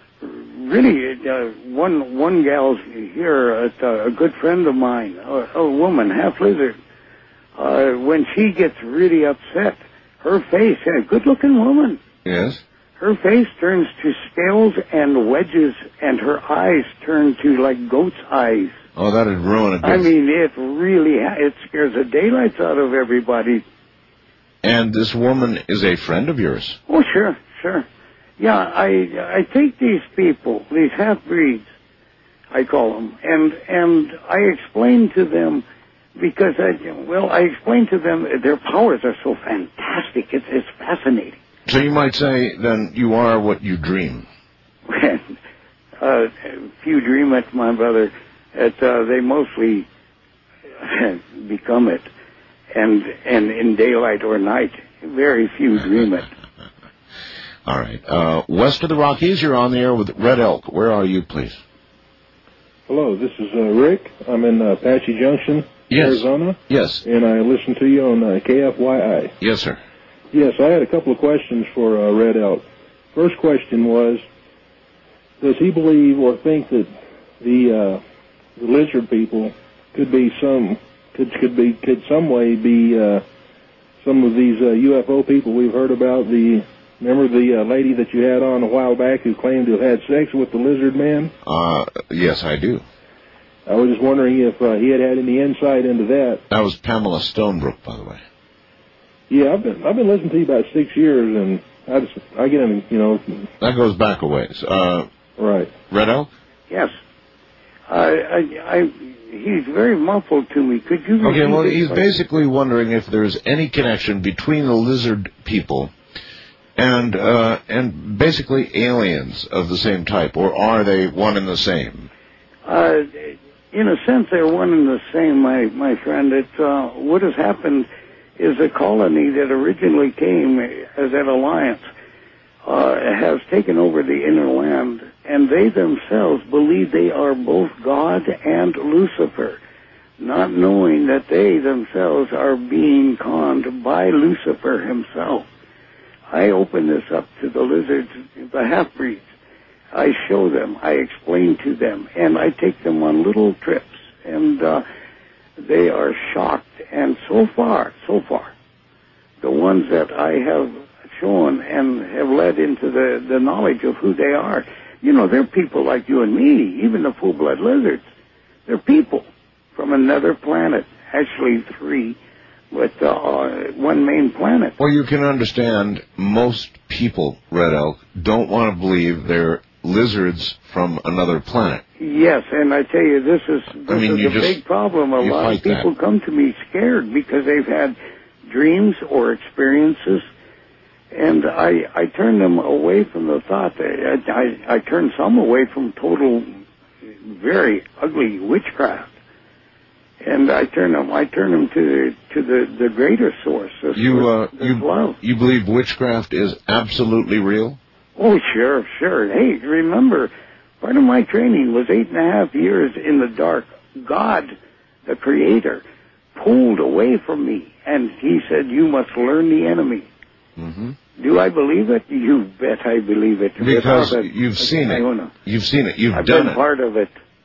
really, uh, one one gal here, uh, a good friend of mine, a, a woman, half lizard, uh, when she gets really upset, her face, a good-looking woman.
Yes.
Her face turns to scales and wedges, and her eyes turn to like goat's eyes.
Oh, that'd ruin it.
I mean, it really, it scares the daylights out of everybody.
And this woman is a friend of yours?
Oh, sure, sure. Yeah, I I take these people, these half-breeds, I call them, and and I explain to them, because I, well, I explain to them their powers are so fantastic, it's, it's fascinating.
So you might say, then, you are what you dream.
uh, few dream it, my brother. That uh, they mostly become it, and and in daylight or night, very few dream it.
All right. Uh, west of the Rockies, you're on the air with Red Elk. Where are you, please?
Hello, this is uh, Rick. I'm in uh, Apache Junction,
yes.
Arizona.
Yes.
And I listen to you on uh, K F Y I.
Yes, sir.
Yes, I had a couple of questions for uh, Red Elk. First question was, does he believe or think that the, uh, the lizard people could be some, could could be could some way be uh, some of these uh, U F O people we've heard about? The remember the uh, lady that you had on a while back who claimed to have had sex with the lizard man?
Uh, yes, I do.
I was just wondering if uh, he had had any insight into that.
That was Pamela Stonebrook, by the way.
Yeah, I've been I've been listening to you about six years, and I just I get in, you know.
That goes back a ways. Uh,
right.
Red Elk?
Yes. I, I, I, he's very muffled to me. Could you?
Okay. Well, he's basically wondering if there's any connection between the lizard people and uh, and basically aliens of the same type, or are they one and the same?
Uh, in a sense, they're one and the same, my my friend. It uh, what has happened is a colony that originally came as an alliance uh, has taken over the inner land, and they themselves believe they are both God and Lucifer, not knowing that they themselves are being conned by Lucifer himself. I open this up to the lizards, the half-breeds. I show them, I explain to them, and I take them on little trips, and uh, they are shocked. And so far, so far, the ones that I have shown and have led into the, the knowledge of who they are, you know, they're people like you and me, even the full-blood lizards. They're people from another planet, actually three, but uh, one main planet.
Well, you can understand most people, Red Elk, don't want to believe they're lizards from another planet.
Yes, and I tell you, this is this
I mean,
is
you
a
just,
big problem. A lot of people
that.
come to me scared because they've had dreams or experiences, And I, I turned them away from the thought. That I, I, I turned some away from total, very ugly witchcraft. And I turn them, I turn them to to the, the greater source. The
You, uh,
source of
you,
love.
you believe witchcraft is absolutely real?
Oh, sure, sure. Hey, remember, part of my training was eight and a half years in the dark. God, the Creator, pulled away from me, and He said, "You must learn the enemy."
Mm-hmm.
Do I believe it? You bet I believe it.
Because
Without it,
you've seen it.
Iona.
You've seen it. You've
I've
done
been
it.
part of it.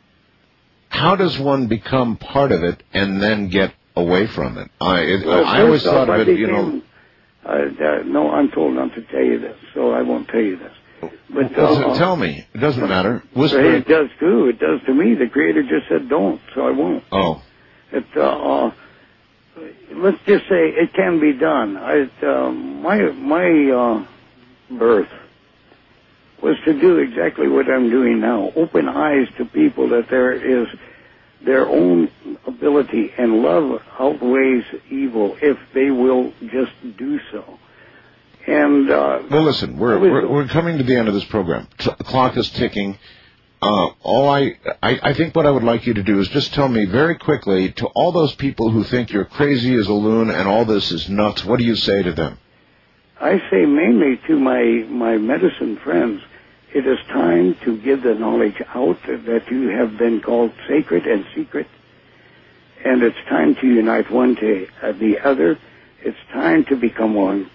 How does one become part of it and then get away from it? I, it,
Well,
I always
first off,
thought of
I
it, you know...
became, Uh, uh, no, I'm told not to tell you this, so I won't tell you this. But
Well,
uh,
tell me. It doesn't matter.
Hey,
Whisper.
it does too. It does to me. The Creator just said don't, so I won't.
Oh.
It, uh, uh, let's just say it can be done. I, uh, my my uh, birth was to do exactly what I'm doing now. Open eyes to people that there is their own ability, and love outweighs evil if they will just do so. And uh,
Well, listen, we're, we're we're coming to the end of this program. T- the clock is ticking. Uh, all I, I I think what I would like you to do is just tell me very quickly, to all those people who think you're crazy as a loon and all this is nuts, what do you say to them?
I say mainly to my, my medicine friends, it is time to give the knowledge out that you have been called sacred and secret, and it's time to unite one to uh, the other. It's time to become one.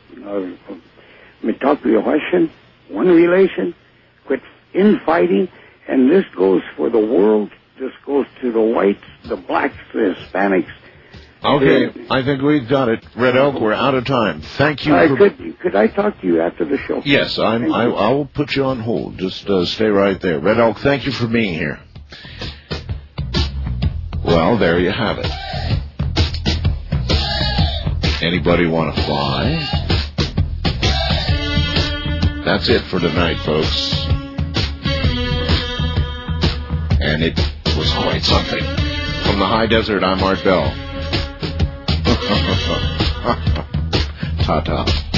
Mitakuyohashin, one relation, quit infighting, and this goes for the world. This goes to the whites, the blacks, the Hispanics.
Okay, I think we've got it. Red Elk, we're out of time. Thank you.
I
for...
could could I talk to you after the show?
Yes, I'm,
Thank
I,
you.
I will put you on hold. Just uh, stay right there. Red Elk, thank you for being here. Well, there you have it. Anybody want to fly? That's it for tonight, folks. And it was quite something. From the high desert, I'm Art Bell. Ta-ta.